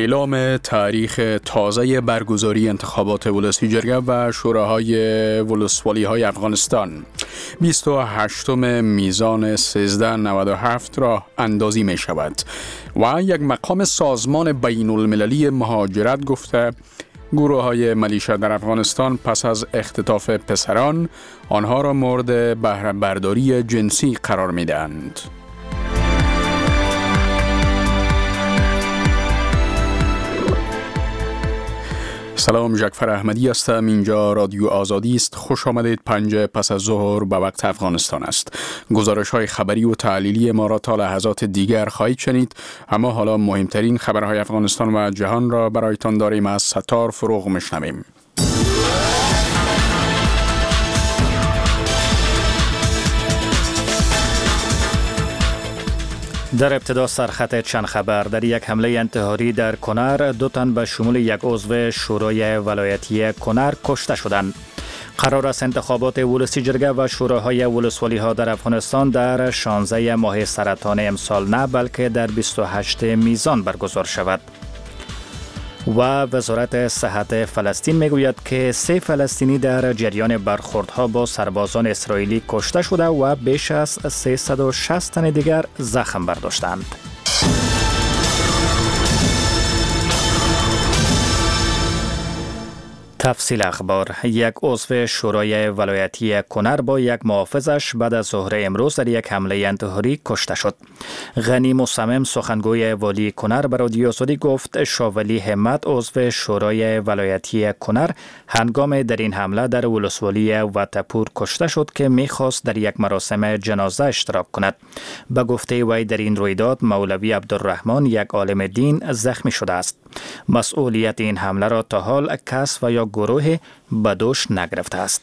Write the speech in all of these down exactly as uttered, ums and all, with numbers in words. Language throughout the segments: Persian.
اعلام تاریخ تازه برگزاری انتخابات ولسی جرگه و شوراهای ولسوالی‌های افغانستان بیست و هشتم میزان سیزده نود و هفت را اندازی می شود و یک مقام سازمان بین المللی مهاجرت گفته گروه های ملیشه در افغانستان پس از اختطاف پسران آنها را مورد بهره برداری جنسی قرار می دهند. سلام، جعفر احمدی هستم. اینجا رادیو آزادی است. خوش آمدید. پنج پس از ظهر به وقت افغانستان است. گزارش های خبری و تحلیلی ما را تا لحظات دیگر خواهید شنید، اما حالا مهمترین خبرهای افغانستان و جهان را برایتان داریم. از ستار فروغ میشنویم. در ابتدا سرخط چند خبر. در یک حمله انتحاری در کنر دو تن به شمول یک عضو شورای ولایتی کنر کشته شدند. قرار است انتخابات ولسی جرگه و شوراهای ولسوالی ها در افغانستان در شانزده ماه سرطان امسال نه بلکه در بیست و هشت میزان برگزار شود. و وزارت صحت فلسطین میگوید که سه فلسطینی در جریان برخوردها با سربازان اسرائیلی کشته شده و بیش از سیصد و شصت تن دیگر زخم برداشتند. تفصیل اخبار. یک عضو شورای ولایتی کنر با یک محافظش بعد از ظهر امروز در یک حمله انتحاری کشته شد. غنی مصمم سخنگوی والی کنر به رادیو آزادی گفت شاولی همت عضو شورای ولایتی کنر هنگام در این حمله در ولسوالی وطپور کشته شد که میخواست در یک مراسم جنازه اشتراک کند. به گفته وی در این رویداد مولوی عبدالرحمن یک عالم دین زخمی شده است. مسئولیت این حمله را تا حال کس و یا گروه به دوش نگرفته است.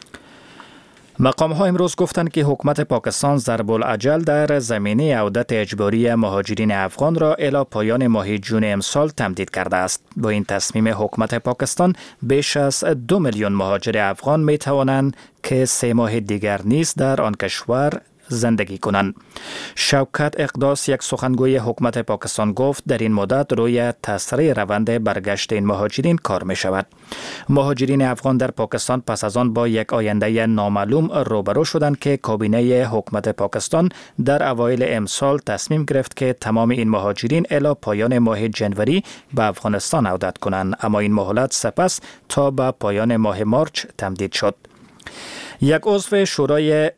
مقام ها امروز گفتند که حکومت پاکستان ضرب العجل در زمینه عودت اجباری مهاجرین افغان را الی پایان ماه جون امسال تمدید کرده است. با این تصمیم حکومت پاکستان بیش از دو میلیون مهاجر افغان می توانند که سه ماه دیگر نیز در آن کشور زندگی کنند. شوکت اقداس یک سخنگوی حکومت پاکستان گفت در این مدت روی تسریع روند برگشت این مهاجرین کار می شود. مهاجرین افغان در پاکستان پس از آن با یک آینده نامعلوم روبرو شدند که کابینه حکومت پاکستان در اوایل امسال تصمیم گرفت که تمام این مهاجرین الی پایان ماه جنوری به افغانستان عودت کنند، اما این مهلت سپس تا به پایان ماه مارچ تمدید شد. یک عضو شورای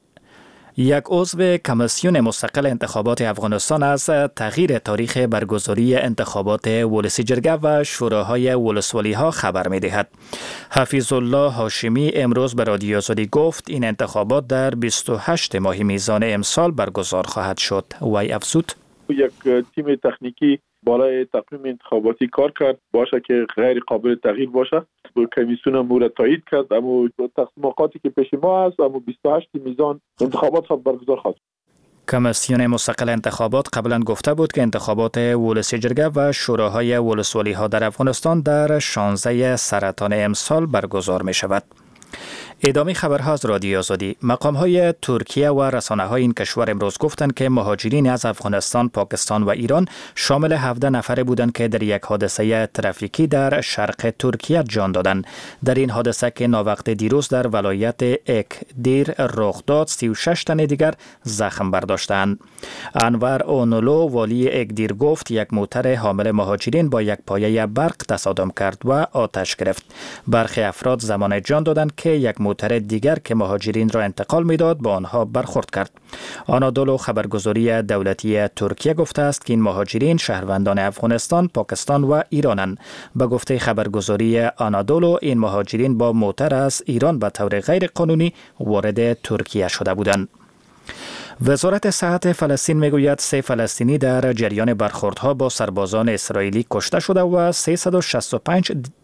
یک عضو کمیسیون مستقل انتخابات افغانستان از تغییر تاریخ برگزاری انتخابات ولسی جرگه و شوراهای ولسوالی ها خبر می دهد. حفیظ الله هاشمی امروز به رادیو آزادی گفت این انتخابات در بیست و هشت ماه میزان امسال برگزار خواهد شد. وی افزود یک تیم تکنیکی بالای تقویم انتخاباتی کار کرد باشه که غیر قابل تغییر باشه. کمیسیون امور تایید کرد، اما تصمیماتی که پیش ما است اما بیست و هشت میزان انتخابات خود برگزار خواهد. کمیسیون مستقل انتخابات قبلا گفته بود که انتخابات ولسی جرگه و شوراهای ولسوالی ها در افغانستان در شانزده سرطان امسال برگزار می شود. ادامه خبرها از رادیو آزادی. مقام های ترکیه و رسانه های این کشور امروز گفتند که مهاجرین از افغانستان، پاکستان و ایران شامل هفده نفر بودند که در یک حادثه ترافیکی در شرق ترکیه جان دادند. در این حادثه که ناوقت دیروز در ولایت اکدیر رخ داد، سی و شش تن دیگر زخم برداشتند. انور اونولو والی اکدیر گفت یک موتر حامل مهاجرین با یک پایه برق تصادم کرد و آتش گرفت. برخی افراد زمان جان دادند که یک موتر دیگر که مهاجرین را انتقال میداد با آنها برخورد کرد. آنادولو خبرگزاری دولتی ترکیه گفته است که این مهاجرین شهروندان افغانستان، پاکستان و ایرانند. به گفته خبرگزاری آنادولو این مهاجرین با موتر از ایران به طور غیر قانونی وارد ترکیه شده بودند. وزارت صحت فلسطین میگوید سه فلسطینی در جریان برخوردها با سربازان اسرائیلی کشته شده و سیصد و شصت و پنج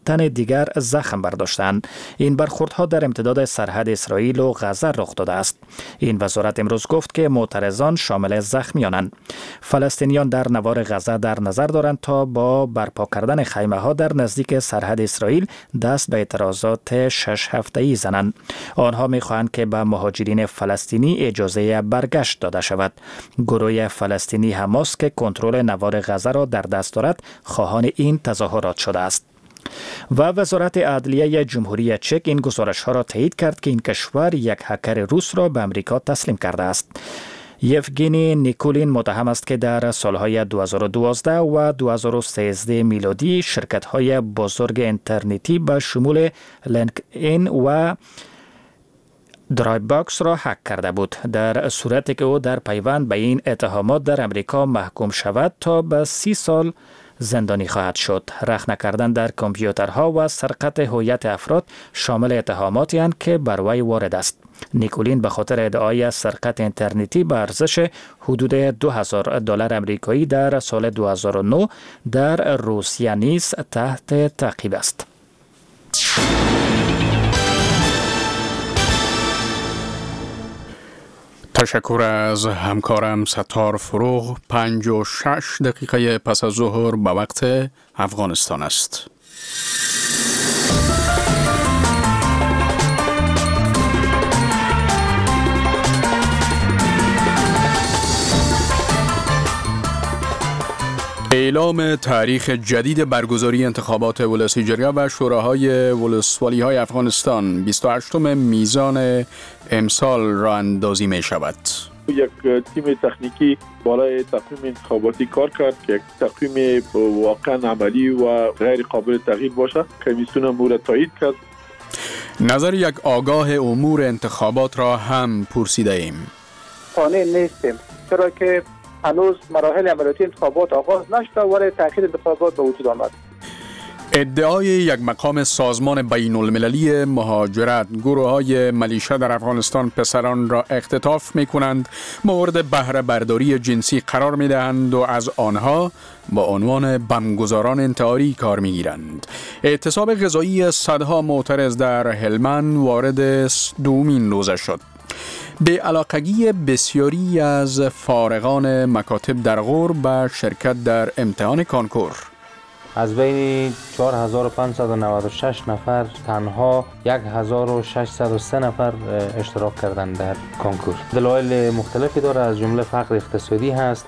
تن دیگر زخم برداشتند. این برخوردها در امتداد سرحد اسرائیل و غزه رخ داده است. این وزارت امروز گفت که معترضان شامل زخمیانند. فلسطینیان در نوار غزه در نظر دارند تا با برپا کردن خیمه ها در نزدیک سرحد اسرائیل دست به اعتراضات شش هفته‌ای زنند. آنها می‌خواهند که به مهاجرین فلسطینی اجازه برگشت داده شود. گروه فلسطینی حماس که کنترل نوار غزه را در دست دارد خواهان این تظاهرات شده است. و وزارت عدلیه جمهوری چک این گزارش ها را تایید کرد که این کشور یک هکر روس را به امریکا تسلیم کرده است. یفگینی نیکولین متهم است که در سالهای دو هزار و دوازده و دو هزار و سیزده میلادی شرکت‌های بزرگ اینترنتی به شمول لینکدین و درایو باکس را هک کرده بود. در صورتی که او در پیوند به این اتهامات در امریکا محکوم شود تا به سی سال زندانی خواهد شد. رخنه کردن در کامپیوترها و سرقت هویت افراد شامل اتهاماتی اند که بر وی وارد است. نیکولین به خاطر ادعای سرقت اینترنتی به ارزش حدود دو هزار دلار امریکایی در سال دو هزار و نه در روسیه نیز تحت تعقیب است. تشکر از همکارم ستار فروغ. پنج و شش دقیقه پس از ظهر به وقت افغانستان است. اعلام تاریخ جدید برگزاری انتخابات ولسی جرگه و شوراهای ولسوالی های افغانستان بیست و هشتم میزان امسال را اندازی می شود. یک تیم تکنیکی بالای تقویم انتخاباتی کار کرد که یک تقویم واقعا عملی و غیر قابل تغییر باشه. کمیسیون امور تایید کرد. نظر یک آگاه امور انتخابات را هم پرسیده ایم. قانع نیستیم چرا که هنوز مراحل عملیاتی انتخابات آغاز نشده ولی تأخیر انتخابات به وجود آمد. ادعای یک مقام سازمان بین المللی مهاجرت گروه‌های ملیشه در افغانستان پسران را اختطاف می کنند، مورد بهره برداری جنسی قرار می دهند و از آنها با عنوان بمبگذاران انتحاری کار می گیرند. اعتصاب غذایی صدها معترض در هلمند وارد دومین روزه شد. به علاقگی بسیاری از فارغان مکاتب در غور به شرکت در امتحان کانکور. از بین چهار هزار و پانصد و نود و شش نفر تنها یک هزار و ششصد و سه نفر اشتراک کردند در کانکور. دلایل مختلفی داره، از جمله فقر اقتصادی هست.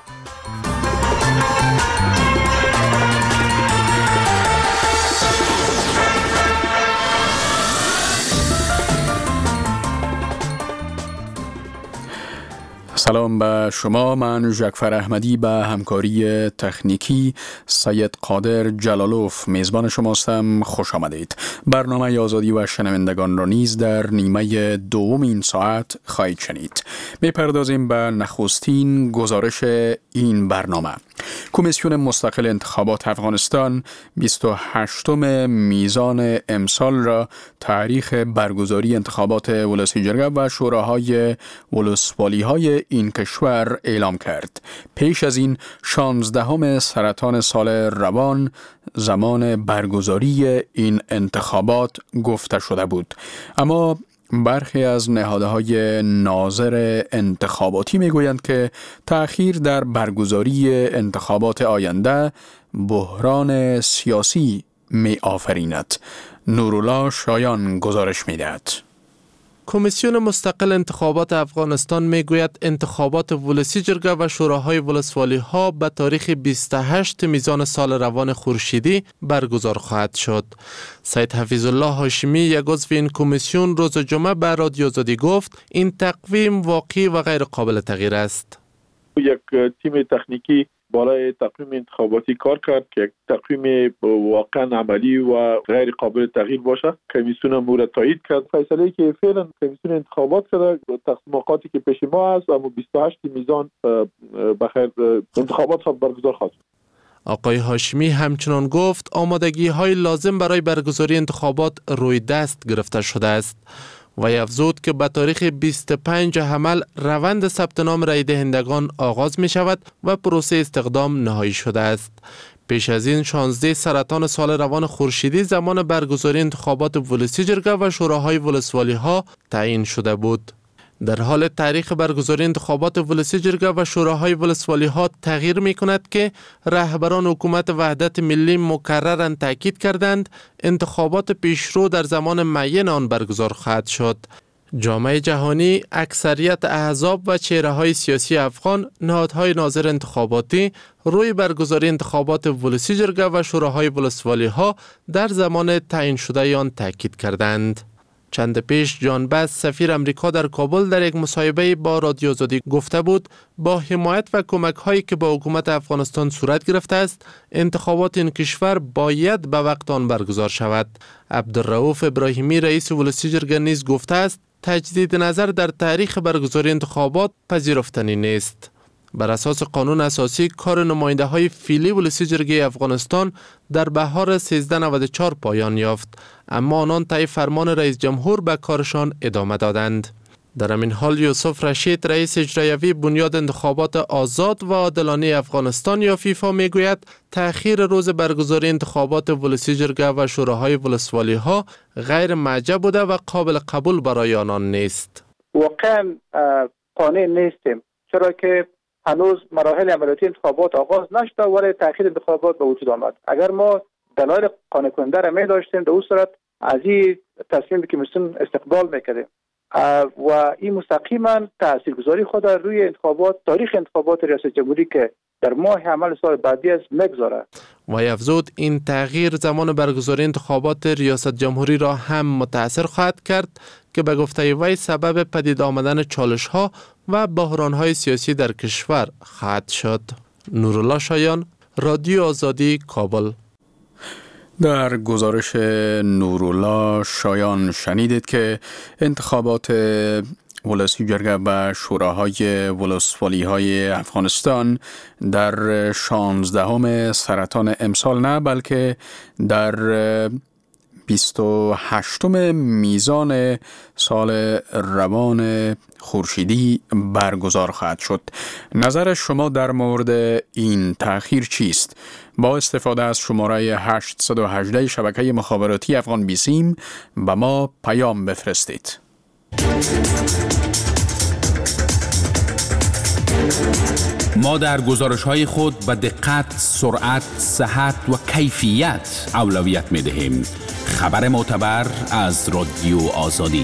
سلام به شما. من جعفر احمدی به همکاری تکنیکی سید قادر جلالوف میزبان شماستم. خوش آمدید. برنامه آزادی و شنوندگان را نیز در نیمه دوم این ساعت خواهید شنید. میپردازیم به نخستین گزارش این برنامه. کمیسیون مستقل انتخابات افغانستان بیست و هشتم میزان امسال را تاریخ برگزاری انتخابات ولسی جرگه و شوراهای ولسوالی های این کشور اعلام کرد. پیش از این شانزدهم سرطان سال روان زمان برگزاری این انتخابات گفته شده بود، اما برخی از نهادهای ناظر انتخاباتی میگویند که تأخیر در برگزاری انتخابات آینده بحران سیاسی می آفریند. نورالله شایان گزارش میدهد. کمیسیون مستقل انتخابات افغانستان میگوید انتخابات ولسی جرگه و شوراهای ولسوالی ها به تاریخ بیست و هشت میزان سال روان خورشیدی برگزار خواهد شد. سید حفیظ الله هاشمی، یک عضو این کمیسیون، روز جمعه به رادیو آزادی گفت این تقویم واقعی و غیر قابل تغییر است. یک تیم تکنیکی بالای تقویم انتخاباتی کار کرد که یک تقویم واقعا عملی و غیر قابل تغییر باشه. کمیسیون امور تایید کرد. فیصله که فعلا کمیسیون انتخابات کرده، تقسیماتی که پیش ما است، اما بیست و هشت میزان بخیر انتخابات خواهد برگزار خواهد. آقای هاشمی همچنان گفت آمادگی های لازم برای برگزاری انتخابات روی دست گرفته شده است. و افزود که به تاریخ بیست و پنج حمل روند ثبت نام رای دهندگان آغاز می شود و پروسه استقدام نهایی شده است. پیش از این شانزده سرطان سال روان خورشیدی زمان برگزاری انتخابات ولسی جرگه و شوراهای ولسوالی ها تعیین شده بود. در حال تاریخ برگزاری انتخابات ولسی جرگه و شوراهای ولسوالی ها تغییر می کند که رهبران حکومت وحدت ملی مکرراً تاکید کردند انتخابات پیشرو در زمان معین آن برگزار خواهد شد. جامعه جهانی، اکثریت احزاب و چهره‌های سیاسی افغان، نهادهای ناظر انتخاباتی روی برگزاری انتخابات ولسی جرگه و شوراهای ولسوالی ها در زمان تعیین شده آن تاکید کردند. چند پیش جان بس سفیر امریکا در کابل در یک مصاحبه با رادیو آزادی گفته بود با حمایت و کمک هایی که با حکومت افغانستان صورت گرفته است انتخابات این کشور باید به وقت آن برگزار شود. عبدالرؤوف ابراهیمی رئیس ولسی جرگه نیز گفته است تجدید نظر در تاریخ برگزاری انتخابات پذیرفتنی نیست. بر اساس قانون اساسی کار نماینده های فیلی ولسی جرگه افغانستان در بهار سیزده نود و چهار پایان یافت، اما آنان طی فرمان رئیس جمهور به کارشان ادامه دادند. در همین حال یوسف رشید رئیس اجرایی بنیاد انتخابات آزاد و عادلانه افغانستان یا فیفا میگوید تأخیر روز برگزاری انتخابات ولسی جرگه و شوراهای ولسوالی ها غیر معجب بوده و قابل قبول برای آنان نیست. واقعا قانع نیستیم، چرا که هنوز مراحل عملیاتی انتخابات آغاز نشده ولی تأخیر انتخابات به وجود آمد. اگر ما دلایل قانع کننده را می داشتیم در اون صورت از این تصمیم کمیسیون استقبال میکردیم و این مستقیما تاثیرگذاری خود روی انتخابات تاریخ انتخابات ریاست جمهوری که در ماه عمل سال بعدی از مگذاره. و افزود این تغییر زمان برگزاری انتخابات ریاست جمهوری را هم متاثر خواهد کرد که به گفته وی سبب پدید آمدن چالش ها و بحران های سیاسی در کشور خواهد شد. نورالله شایان، رادیو آزادی، کابل. در گزارش نورالله شایان شنیدید که انتخابات ولسی جرگه و شوراهای ولسوالی های افغانستان در شانزدهم سرطان امسال نه بلکه در بیست و هشتم میزان سال روان خورشیدی برگزار خواهد شد. نظر شما در مورد این تأخیر چیست؟ با استفاده از شماره هشت یک هشت شبکه مخابراتی افغان بیسیم به ما پیام بفرستید. ما در گزارش‌های خود به دقت، سرعت، صحت و کیفیت اولویت می‌دهیم. خبر معتبر از رادیو آزادی.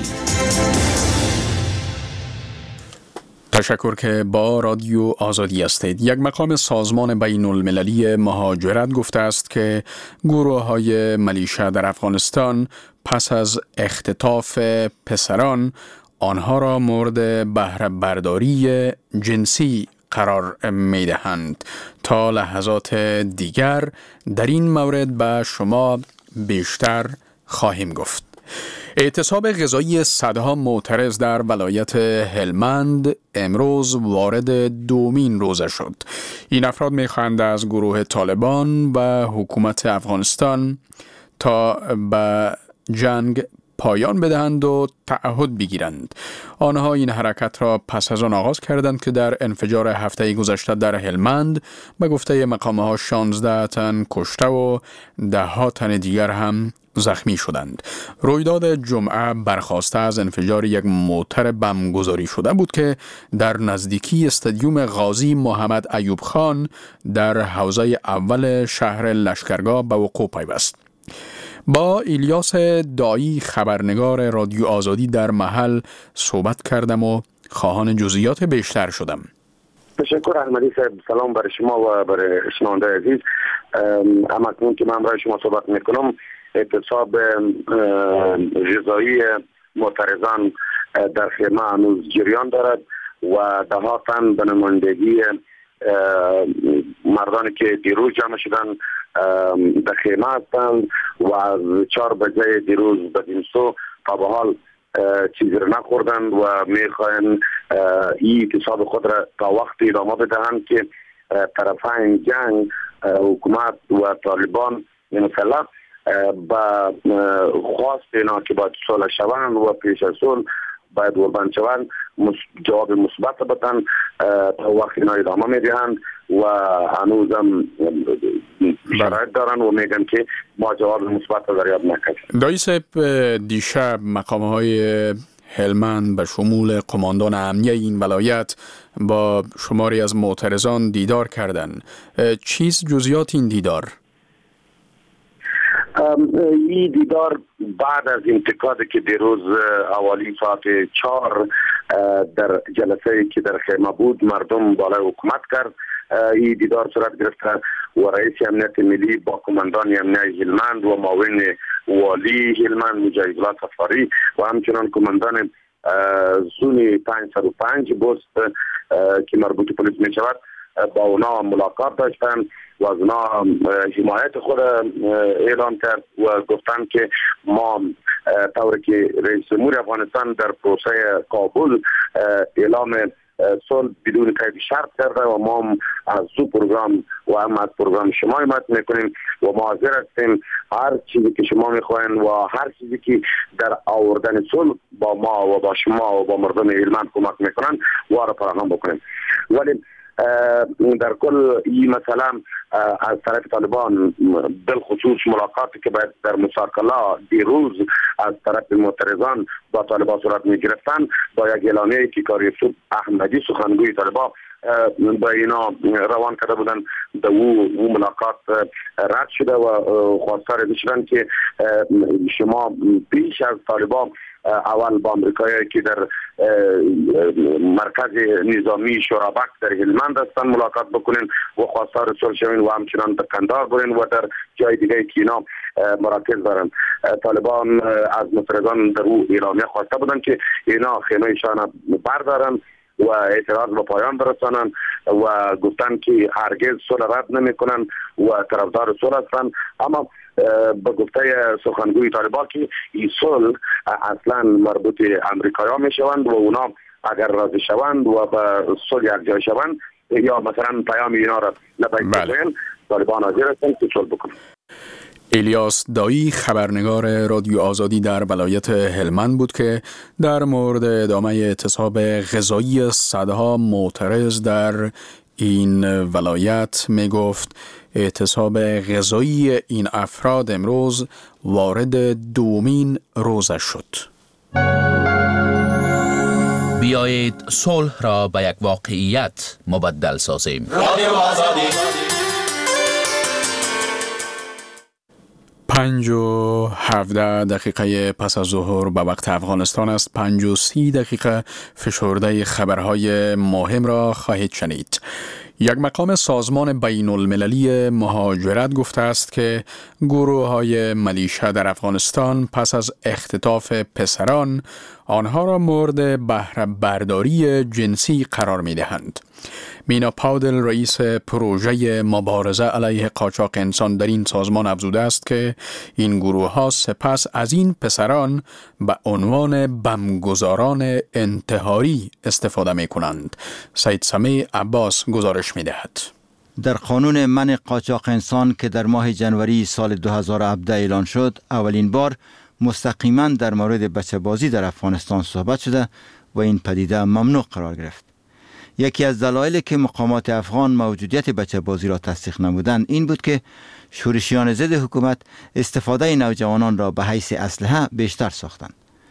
تشکر که با رادیو آزادی هستید. یک مقام سازمان بین المللی مهاجرت گفته است که گروه‌های ملیشه در افغانستان پس از اختطاف پسران آنها را مورد بهره برداری جنسی قرار می دهند. تا لحظات دیگر در این مورد به شما بیشتر خواهیم گفت. اعتصاب غذایی صدها معترض در ولایت هلمند امروز وارد دومین روزه شد. این افراد می خواهند از گروه طالبان و حکومت افغانستان تا به جنگ پایان بدهند و تعهد بگیرند. آنها این حرکت را پس از آن آغاز کردند که در انفجار هفته گذشته در هلمند به گفته مقام‌ها شانزده تن کشته و ده ها تن دیگر هم زخمی شدند. رویداد جمعه برخاسته از انفجار یک موتر بمبگذاری شده بود که در نزدیکی استادیوم غازی محمد ایوب خان در حوزه اول شهر لشکرگاه به وقوع پیوست. با ایلیاس دایی خبرنگار رادیو آزادی در محل صحبت کردم و خواهان جزئیات بیشتر شدم. تشکر احمدی صاحب. سلام برای شما و برای شنونده عزیز. اما کنون که من برای شما صحبت میکنم اعتصاب غذایی معترضان در خیمه هنوز جریان دارد و ده ها تن به نمایندگی مردانی که دیروز جمع شدن در خیمه هستند و از چهار بجه دیروز بدین سو تا به حال چیزی را نخوردند و میخواهند این اعتصاب خود را تا وقت ادامه بدهند که طرفین جنگ حکومت و طالبان مسلح با خواست اینا که باید صلح شوند و پیش از صلح باید وربند شوند جواب مثبت بدن. تا وقت اینا ادامه میدهند و هنوزم شرایط دارن و میگن که ما جواب مثبت دریافت نکردیم. دایی صاحب، دیشب مقام‌های هلمند به شمول قماندان امنیه این ولایت با شماری از معترضان دیدار کردند. چیز جزئیات این دیدار؟ این دیدار بعد از انتقادی که دیروز اوالی ساعت چهار در جلسه که در خیمه بود مردم بالای حکومت کرد، این دیدار صورت گرفته و رئیس امنیت ملی با کماندان امنیه هلمند و معاون والی هلمند مجاهد الله صفاری و همچنان کماندان زون پانصد و پنج بست که مربوط پلیس می شود با اونا ملاقات داشتن و از اونا حمایت خود اعلام کرد و گفتن که ما طوری که رئیس جمهور افغانستان در پروسه کابل اعلام صلح بدون قید شرط کرده و ما از سو پروگرام و هم از پروگرام شما حمایت میکنیم و ما حاضر هستیم هر چیزی که شما میخواین و هر چیزی که در آوردن صلح با ما و با شما و با مردم هلمند کمک میکنن و را فراهم بکنیم. ولی در کل این مثلا از طرف طالبان بالخصوص ملاقاتی که باید در مساکله دیروز از طرف معترضان با طالبان صورت می گرفتن با یک اعلامیه‌ای که کاری یوسف احمدی سخنگوی طالبان با اینا روان کرده بودن در او ملاقات رد شده و خواستار شدن که شما پیش از طالبان اول با امریکایی که در مرکز نظامی شورابک در هلمند هستن ملاقات بکنین و خواستار صلح شوین و همچنان به قندار برین و در جای دیگه که اینا مراکز دارن. طالبان از معترضان در او اعلامیه خواسته بودن که اینا خیمه ایشان بردارن و اعتراض به پایان برسانن و گفتن که هرگز صلح رد نمیکنن و طرفدار صلح هستن. اما به گفته سخنگوی طالبان که این صلح اصلا مربوط امریکایی می شوند و اونا اگر راضی شوند و به صلح یک جای شوند یا مثلا پیام اینا را لبیک بگوین طالبان حاضر هستند که صلح بکنند. الیاس دایی خبرنگار رادیو آزادی در ولایت هلمند بود که در مورد ادامه اعتصاب غذایی صدها معترض در این ولایت می گفت اعتصاب غذایی این افراد امروز وارد دومین روزش شد. بیایید صلح را به یک واقعیت مبدل سازیم. رادیو آزادی. پنج و هفده دقیقه پس از ظهر به وقت افغانستان است. پنج و سی دقیقه فشرده خبرهای مهم را خواهید شنید. یک مقام سازمان بین المللی مهاجرت گفته است که گروه های ملیشه در افغانستان پس از اختطاف پسران آنها را مورد بهره برداری جنسی قرار می دهند. مینا پاودل رئیس پروژه مبارزه علیه قاچاق انسان در این سازمان افزوده است که این گروه ها سپس از این پسران به عنوان بمگذاران انتحاری استفاده می کنند. سید سمیع عباس گزارش می دهد. در قانون منع قاچاق انسان که در ماه جنوری سال دو هزار و هفده اعلان شد، اولین بار مستقیما در مورد بچه بازی در افغانستان صحبت شده و این پدیده ممنوع قرار گرفت. یکی از دلایلی که مقامات افغان موجودیت بچه بازی را تصدیق نمودند این بود که شورشیان ضد حکومت استفاده نوجوانان را به حیث اسلحه بیشتر ساختند.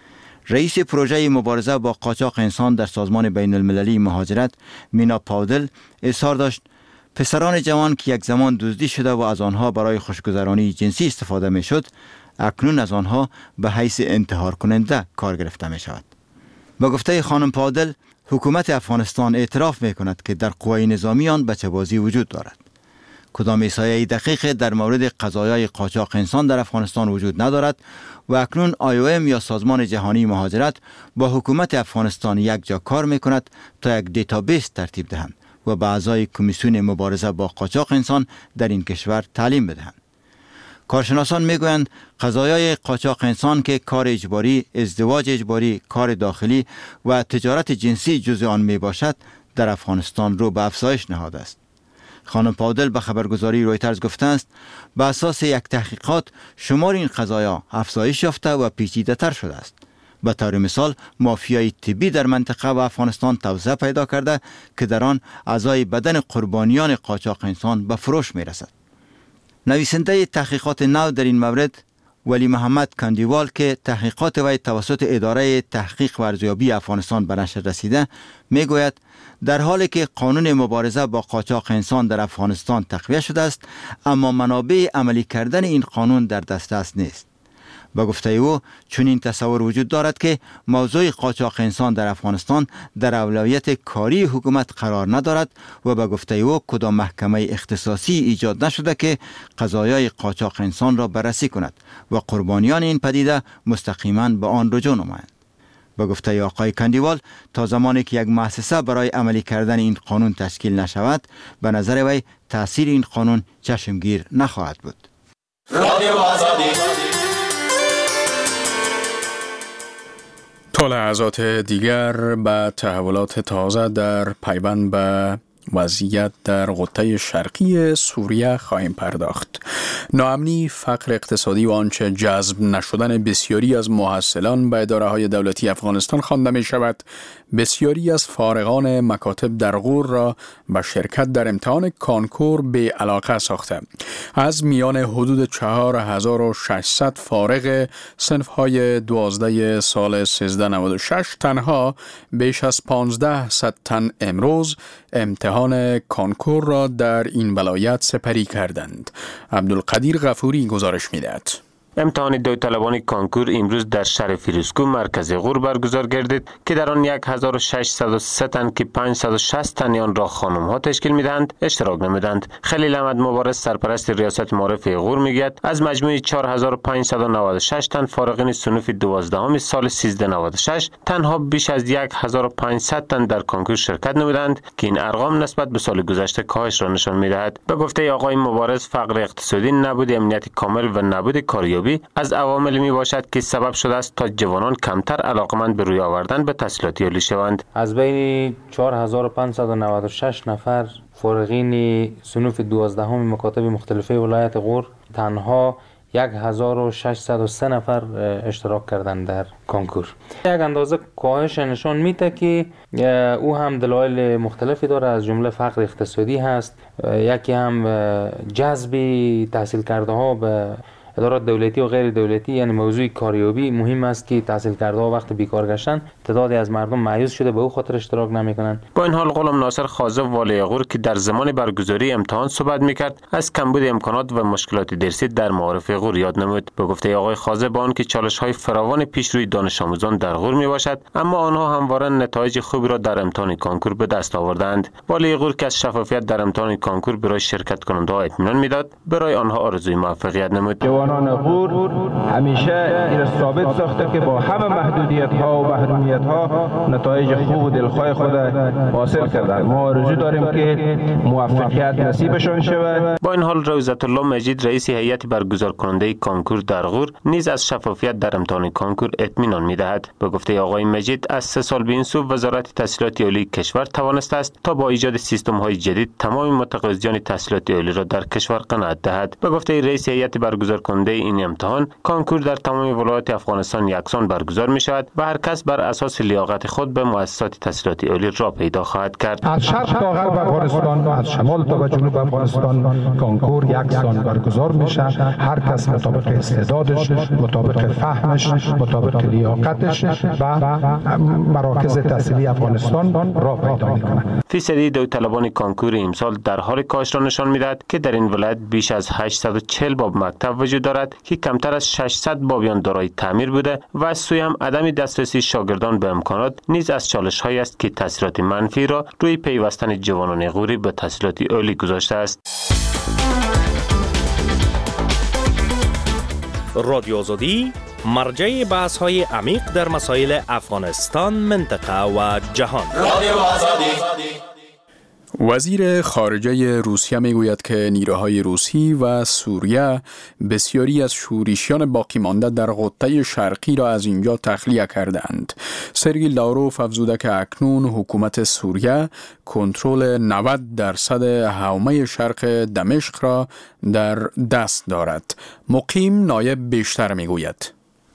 رئیس پروژه مبارزه با قاچاق انسان در سازمان بین المللی مهاجرت مینا پاودل اظهار داشت پسران جوان که یک زمان دزدی شده و از آنها برای خوشگذرانی جنسی استفاده می شد اکنون از آنها به حیث انتحار کننده کار گرفته می شود. با گفته خانم پاودل حکومت افغانستان اعتراف می کند که در قوای نظامی آن بچه بازی وجود دارد. کدام احصایه دقیق در مورد قضایای قاچاق انسان در افغانستان وجود ندارد و اکنون آی او ام یا سازمان جهانی مهاجرت با حکومت افغانستان یک جا کار می کند تا یک دیتابیس ترتیب دهند و به اعضای کمیسیون مبارزه با قاچاق انسان در این کشور تعلیم بدهند. کارشناسان میگویند قضایای قاچاق انسان که کار اجباری، ازدواج اجباری، کار داخلی و تجارت جنسی جزء آن می باشد در افغانستان رو به افزایش نهاده است. خانم پاودل به خبرگزاری رویترز گفته است به اساس یک تحقیقات شمار این قضایا افزایش یافته و پیچیده تر شده است. به طور مثال مافیای طبی در منطقه و افغانستان توسعه پیدا کرده که در آن اعضای بدن قربانیان قاچاق انسان به فروش می رسد. نویسنده تحقیقات نو در این مورد ولی محمد کندیوال که تحقیقات وی توسط اداره تحقیق و ارزیابی افغانستان به نشر رسیده می گوید در حالی که قانون مبارزه با قاچاق انسان در افغانستان تقویه شده است، اما منابع عملی کردن این قانون در دسترس نیست. به گفته او چون این تصور وجود دارد که موضوع قاچاق انسان در افغانستان در اولویت کاری حکومت قرار ندارد و به گفته او کدام محکمه اختصاصی ایجاد نشده که قضایای قاچاق انسان را بررسی کند و قربانیان این پدیده مستقیما به آن رجوع نمایند. به گفته آقای کندیوال تا زمانی که یک مؤسسه برای عملی کردن این قانون تشکیل نشود به نظر وی تأثیر این قانون چشمگیر نخواهد بود. تا لحظات دیگر به تحولات تازه در پیوند به وضعیت در قطب شرقی سوریه خواهیم پرداخت. ناامنی، فقر اقتصادی و آنچه جذب نشدن بسیاری از محصلان به اداره‌های دولتی افغانستان خوانده می شود، بسیاری از فارغان مکاتب در غور را به شرکت در امتحان کانکور به علاقه ساخته. از میان حدود چهار هزار و ششصد فارغ صنف‌های دوازده سال سیزده نود و شش تنها بیش از پانزده صد تن امروز امتحان کانکور را در این ولایت سپری کردند. عبدالقدیر غفوری گزارش می‌دهد. امتحان داوطلبان کانکور امروز در شهر فیروزکوه مرکز غور برگزار گردید که در آن هزار و ششصد و سه تن که پانصد و شصت تن آن را خانم ها تشکیل میدهند اشتراک نمودند. خلیل احمد مبارز سرپرست ریاست معارف غور میگوید از مجموع چهار هزار و پانصد و نود و شش تن فارغین صنف دوازدهم سال سیزده نود و شش تنها بیش از هزار و پانصد تن در کانکور شرکت نمودند که این ارقام نسبت به سال گذشته کاهش را نشان میدهد. به گفته آقای مبارز فقر اقتصادی، نبود امنیت کامل و نبود کاریابی از عوامل می باشد که سبب شده است تا جوانان کمتر علاقمند به روی آوردن به تحصیلات عالی شوند. از بین چهار هزار و پانصد و نود و شش نفر فارغین صنوف دوازدهم مکاتب مختلفه ولایت غور تنها هزار و ششصد و سه نفر اشتراک کردند در کانکور. یک اندازه کاهش نشان میده که او هم دلایل مختلفی داره، از جمله فقر اقتصادی هست، یکی هم جذب تحصیل کرده ها به ادارات دولتی و غیر دولتی، یعنی موضوع کاریابی مهم است که تحصیل کرده ها وقت بیکار گشتن تعدادی از مردم مایوس شده به او خاطر اشتراک نمیکنن. با این حال غلام ناصر خازه والی غور که در زمان برگزاری امتحان صحبت میکرد از کمبود امکانات و مشکلات درسی در معارف غور یاد نمود. به گفته آقای خازه با آنکه چالش های فراوان پیش روی دانش آموزان در غور می باشد، اما آنها همواره نتایج خوبی را در امتحان کانکور به دست آوردند. والی غور که از شفافیت در امتحان کانکور برای شرکت کننده ها اطمینان میداد، برای آنها آرزوی موفقیت نمود. جوانان غور همیشه این ثابت ساخته که با همه محدودیت ها و محرومیت ها نتایج خوب و دلخواه خود حاصل کردند. ما آرزو داریم که موفقیت نصیبشان شود. با این حال روزت الله مجید رئیس هیئت برگزار کننده کانکور در غور نیز از شفافیت در امتحان کانکور اطمینان می‌دهد. به گفته آقای مجید از سه سال به این سو وزارت تحصیلات عالی کشور توانسته است تا با ایجاد سیستم‌های جدید تمام متقاضیان تحصیلات عالی را در کشور قناعت دهد. به گفته رئیس هیئت برگزار کننده این امتحان، کانکور در تمام ولایات افغانستان یکسان برگزار می شود و هر کس بر اساس لیاقت خود به مؤسسات تحصیلات عالی را پیدا خواهد کرد. از شرق تا غرب افغانستان، از شمال تا به جنوب افغانستان کانکور یکسان برگزار میشه. هر کس مطابق استعدادش، مطابق فهمش، مطابق لیاقتش و مراکز تحصیلی افغانستان را پیدا میکنه. فیصدی داوطلبان کانکور امسال در حال کاهش را نشان میدهد که در این ولایت بیش از هشتصد و چهل باب مکتب وجود دارد که کمتر از ششصد بابیان دارای تعمیر بوده و از سوی هم عدم دسترسی شاگردان به امکانات نیز از چالش‌هایی است که تاثیرات منفی را روی پیوستن جوانان غوری به تحصیلات عالی گذاشته است. رادیو آزادی مرجع بحث‌های عمیق در مسائل افغانستان، منطقه و جهان. رادیو آزادی. وزیر خارجه روسیه میگوید که نیروهای روسی و سوریه بسیاری از شورشیان باقی مانده در قطب شرقی را از اینجا تخلیه کردند. سرگی لاوروف افزوده که اکنون حکومت سوریه کنترل نود درصد حومه شرق دمشق را در دست دارد. مقیم نایب بیشتر میگوید.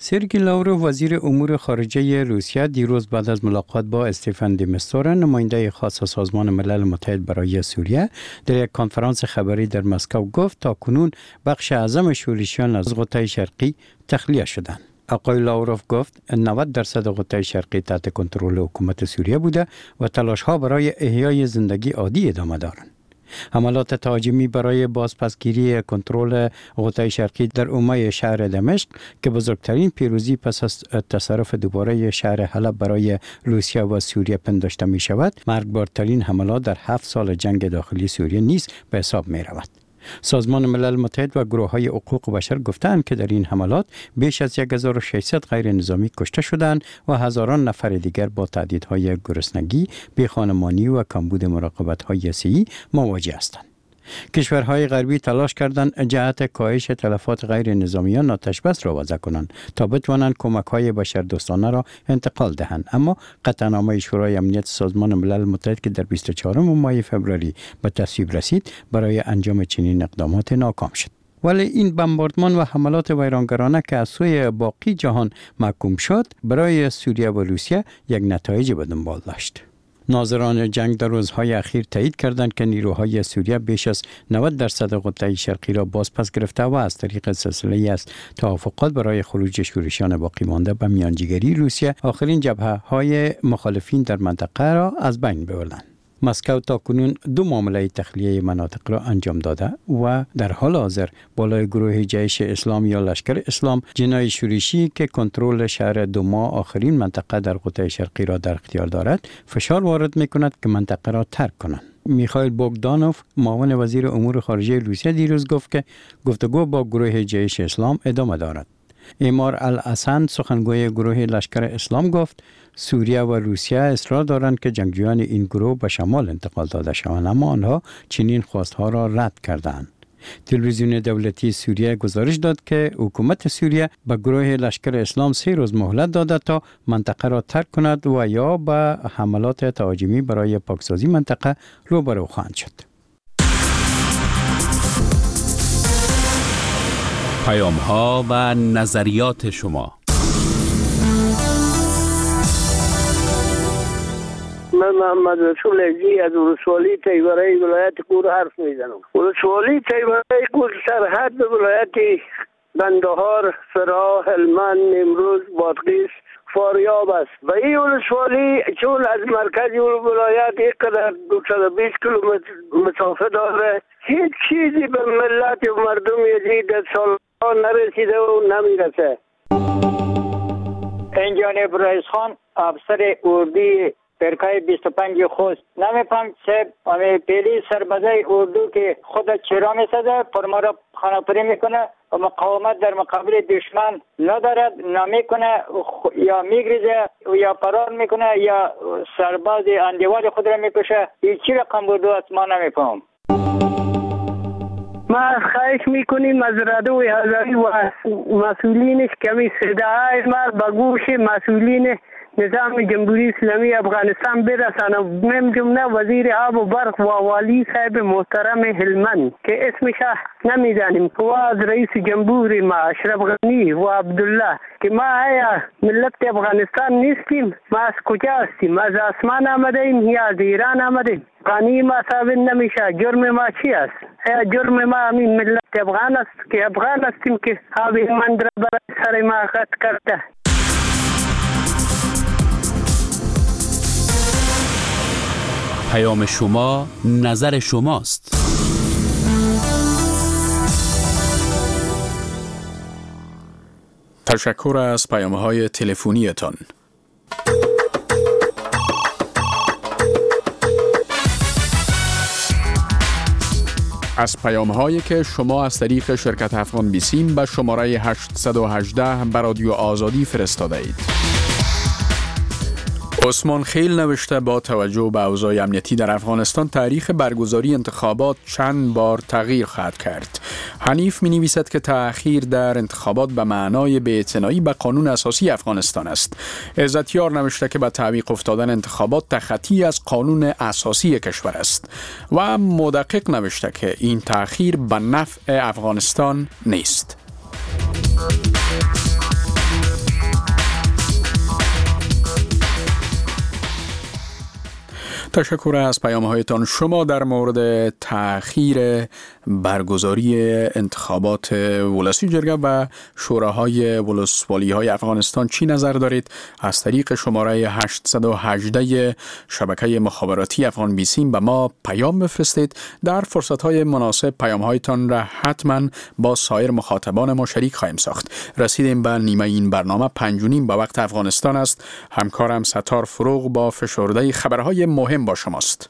سرگی لاوروف وزیر امور خارجه روسیه دیروز بعد از ملاقات با استیفن دی مستورا نماینده خاص سازمان ملل متحد برای سوریه در یک کنفرانس خبری در مسکو گفت تا کنون بخش اعظم شورشیان از قطب شرقی تخلیه شدند. آقای لاوروف گفت نود درصد قطب شرقی تحت کنترل حکومت سوریه بوده و تلاش ها برای احیای زندگی عادی ادامه دارند. حملات تهاجمی برای بازپسگیری کنترل قطب شرقی در حومه شهر دمشق که بزرگترین پیروزی پس از تصرف دوباره شهر حلب برای روسیه و سوریه پنداشته می شود، مرگبارترین حملات در هفت سال جنگ داخلی سوریه نیز به حساب می رود. سازمان ملل متحد و گروه‌های حقوق بشر گفتند که در این حملات بیش از هزار و ششصد غیر نظامی کشته شدند و هزاران نفر دیگر با تهدیدهای گرسنگی، بیخانمانی و کمبود مراقبت‌های صحی مواجه هستند. کشورهای غربی تلاش کردند جهت کاهش تلفات غیر نظامیان آتش بس را وضع کنند تا بتوانند کمک‌های بشردوستانه را انتقال دهند، اما قطعنامه شورای امنیت سازمان ملل متحد که در بیست و چهارم ماه فوریه به تصویب رسید برای انجام چنین اقدامات ناکام شد. ولی این بمباردمان و حملات ویرانگرانه که از سوی باقی جهان محکوم شد برای سوریه و روسیه یک نتایج به دنبال داشت. ناظران جنگ در روزهای اخیر تایید کردند که نیروهای سوریه بیش از نود درصد قطب شرقی را بازپس گرفته و از طریق سلسله از توافقات برای خروج شورشیان باقی مانده به میانجیگری روسیه آخرین جبهه‌های مخالفین در منطقه را از بین ببرند. مسکو تاکنون دو معامله تخلیه مناطق را انجام داده و در حال حاضر بالای گروه جیش اسلام یا لشکر اسلام جنای شورشی که کنترل شهر دوما آخرین منطقه در قطب شرقی را در اختیار دارد فشار وارد می‌کند که منطقه را ترک کنند. میخائیل بوگدانوف معاون وزیر امور خارجه روسیه دیروز گفت که گفتگو با گروه جیش اسلام ادامه دارد. ایمار الاسند سخنگوی گروه لشکر اسلام گفت سوریه و روسیه اصرار دارند که جنگجویان این گروه به شمال انتقال داده شوند، اما آنها چنین خواستها را رد کردند. تلویزیون دولتی سوریه گزارش داد که حکومت سوریه به گروه لشکر اسلام سه روز مهلت داده تا منطقه را ترک کند و یا به حملات تهاجمی برای پاکسازی منطقه روبرو خواهند شد. پیام ها و نظریات شما. من محمد رسول عزیزی از ولسوالی تیبره ولایت کور حرف میزنم. ولسوالی تیبره کور سرحد به ولایت بندهار، فرا، هلمند، نیمروز، بادغیس، فاریاب است و این ولسوالی چون از مرکز ولایت اینقدر دویست و بیست کیلومتر مسافت داره، هیچ چیزی به ملت و مردم یزید در سالها نرسیده و نمیرسه. انجانب رئیس خان افسر اردی فرقه بیست و پنج خوست نمیفهم سب امی پیلی سربازای اردو که خود چرا میسده پر ما را خانپری میکنه و مقاومت در مقابل دشمن ندارد، نمیکنه یا میگریزه یا فرار میکنه یا سرباز اندیوال خود را میکشه. این چی رقم بوده است ما نمیفهم. ما خواهش میکنیم از رادیوی هزاری و مسئولینش کمی صدای ما به گوش مسئولین نظام جمهوری اسلامی افغانستان برسانه، من جمله وزیر آب و برق و والی صاحب محترم هلمند که اسمش نمیدانیم و از رئیس جمهور ما اشرف غنی و عبدالله که ما آیا ملت افغانستان نیستیم؟ ما از کجا هستیم؟ از آسمان آمده ایم یا از ایران آمده ایم؟ غنی ما ثابت نمیشه. جرم ما چی است؟ آیا جرم ما همین ملت افغان است که افغان هستیم که آب هلمند را برای سر ما قطع کرده؟ پیام شما نظر شماست. تشکر از پیام‌های تلفنیتان. از پیام‌هایی که شما از طریق شرکت افغان بیسیم به شماره هشت یک هشت به رادیو آزادی فرستاده اید. عثمان خیل نوشته با توجه به اوضاع امنیتی در افغانستان تاریخ برگزاری انتخابات چند بار تغییر خواهد کرد. حنیف می نویسد که تأخیر در انتخابات به معنای بی‌اعتنایی به قانون اساسی افغانستان است. عزتیار نوشته که به تعویق افتادن انتخابات تخطی از قانون اساسی کشور است و مدقق نوشته که این تأخیر به نفع افغانستان نیست. تشکر از پیام‌هایتان. شما در مورد تأخیر برگزاری انتخابات ولسی جرگه و شوراهای ولسوالی‌های افغانستان چی نظر دارید؟ از طریق شماره هشتصد و هجده شبکه مخابراتی افغان بیسیم به ما پیام بفرستید. در فرصت‌های مناسب پیام‌هایتان را حتما با سایر مخاطبان ما شریک خواهیم ساخت. رسیدیم به نیمه این برنامه. پنج و نیم به وقت افغانستان است. همکارم ستار فروغ با فشرده خبرهای مهم با شماست.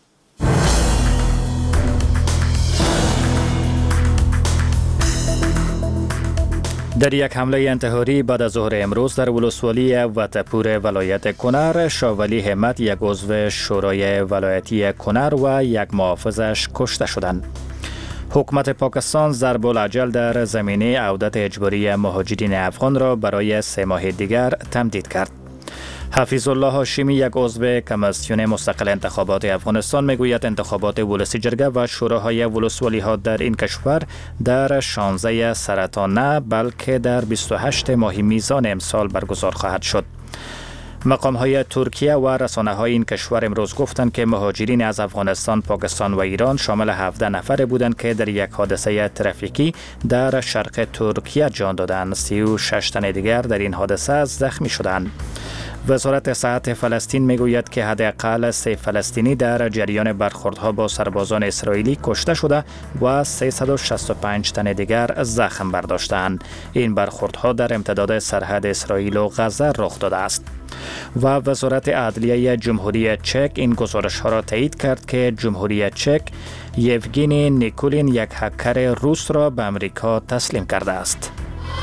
در یک حمله انتحاری بعد از ظهر امروز در ولسوالی وطپور ولایت کنر، شاولی همت یک عضو شورای ولایتی کنر و یک محافظش کشته شدند. حکومت پاکستان ضرب العجل در زمینه عودت اجباری مهاجرین افغان را برای سه ماه دیگر تمدید کرد. حفیظ الله هاشمی، یک عضو کمیسیون مستقل انتخابات افغانستان، میگوید انتخابات ولسی جرگه و شوراهای ولسوالی ها در این کشور در شانزده سرطان نه بلکه در بیست و هشت ماه میزان امسال برگزار خواهد شد. مقام های ترکیه و رسانه های این کشور امروز گفتند که مهاجرین از افغانستان، پاکستان و ایران شامل هفده نفر بودند که در یک حادثه ترافیکی در شرق ترکیه جان دادند. سی و شش تن دیگر در این حادثه زخمی شدند. وزارت صحت فلسطین میگوید که حداقل سه فلسطینی در جریان برخوردها با سربازان اسرائیلی کشته شده و سیصد و شصت و پنج تن دیگر زخم برداشتند. این برخوردها در امتداد سرحد اسرائیل و غزه رخ داده است. و وزارت عدلیه جمهوری چک این گزارش ها را تایید کرد که جمهوری چک یوگینی نیکولین، یک هکر روس را به امریکا تسلیم کرده است.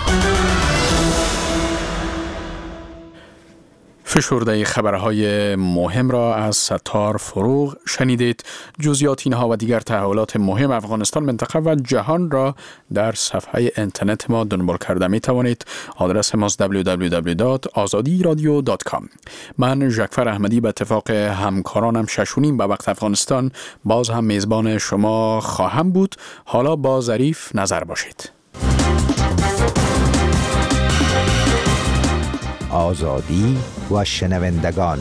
فشرده خبرهای مهم را از ستار فروغ شنیدید. جزئیات اینها و دیگر تحولات مهم افغانستان، منطقه و جهان را در صفحه اینترنت ما دنبال کرده می توانید. آدرس ما دبلیو دبلیو دبلیو دات آزادی رادیو دات کام. من ژکفر احمدی به اتفاق همکارانم ششونیم به وقت افغانستان باز هم میزبان شما خواهم بود. حالا با ظریف نظر باشید. آزادی و شنوندگان.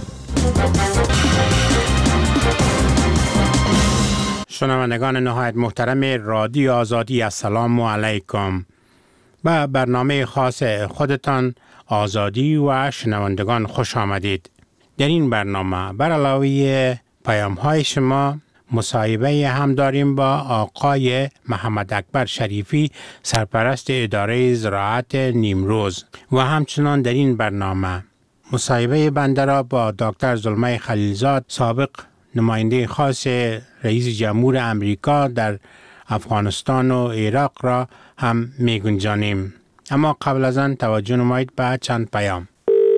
شنوندگان نهایت محترم رادیو آزادی، السلام علیکم. به برنامه خاص خودتان آزادی و شنوندگان خوش آمدید. در این برنامه بر علاوه پیام های شما مصاحبه هم داریم با آقای محمد اکبر شریفی، سرپرست اداره زراعت نیمروز، و همچنان در این برنامه مصاحبه بنده را با دکتر زلمه خلیلزاد، سابق نماینده خاص رئیس جمهور امریکا در افغانستان و عراق را هم می گنجانیم. اما قبل از آن توجه نمایید به چند پیام.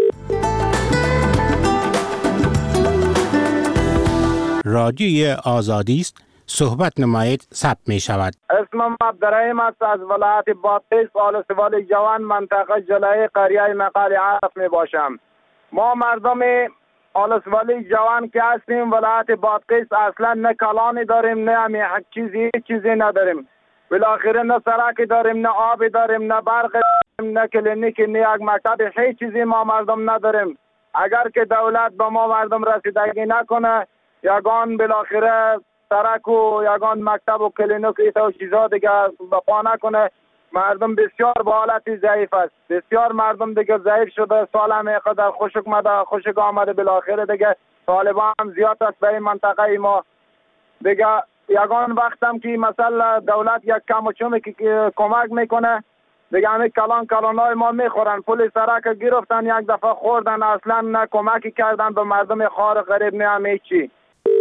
رادیوی آزادی است، صحبت نمایید، ثبت می شود. اسمم عبدالرحیم است، از ولایت بادغیس، ولسوالی جوان، منطقه جلای قریه مقال عرف می باشم. ما مردم ولسوالی جوان که هستیم ولایت بادغیس اصلا نه کلانی داریم، نه همی چیزی چیزی نداریم. بالاخره نه سرکی داریم، نه آبی داریم، نه برق داریم، نه کلینیک، نه یک مکتب، هیچ چیزی ما مردم نداریم. اگر که دولت به ما مردم رسیدگی نکنه، یگان بالاخره سرک و یگان مکتب و کلینیک و چیزا دیگه بپا نکنه، مردم بسیار با حالت ضعیف است. بسیار مردم دیگه ضعیف شده، سال هم قدر خشک آمده خشک آمده بالاخره دیگه طالبان هم زیاد است به این منطقه ما دیگه. یگان وقت هم که مثلا دولت یک کم و چومی که کمک میکنه دیگه همه کلان کلانای ما میخورن. پول سرک گرفتن یک دفعه خوردن، اصلا نه کمکی کردن به مردم خار غریب، نه همه چی.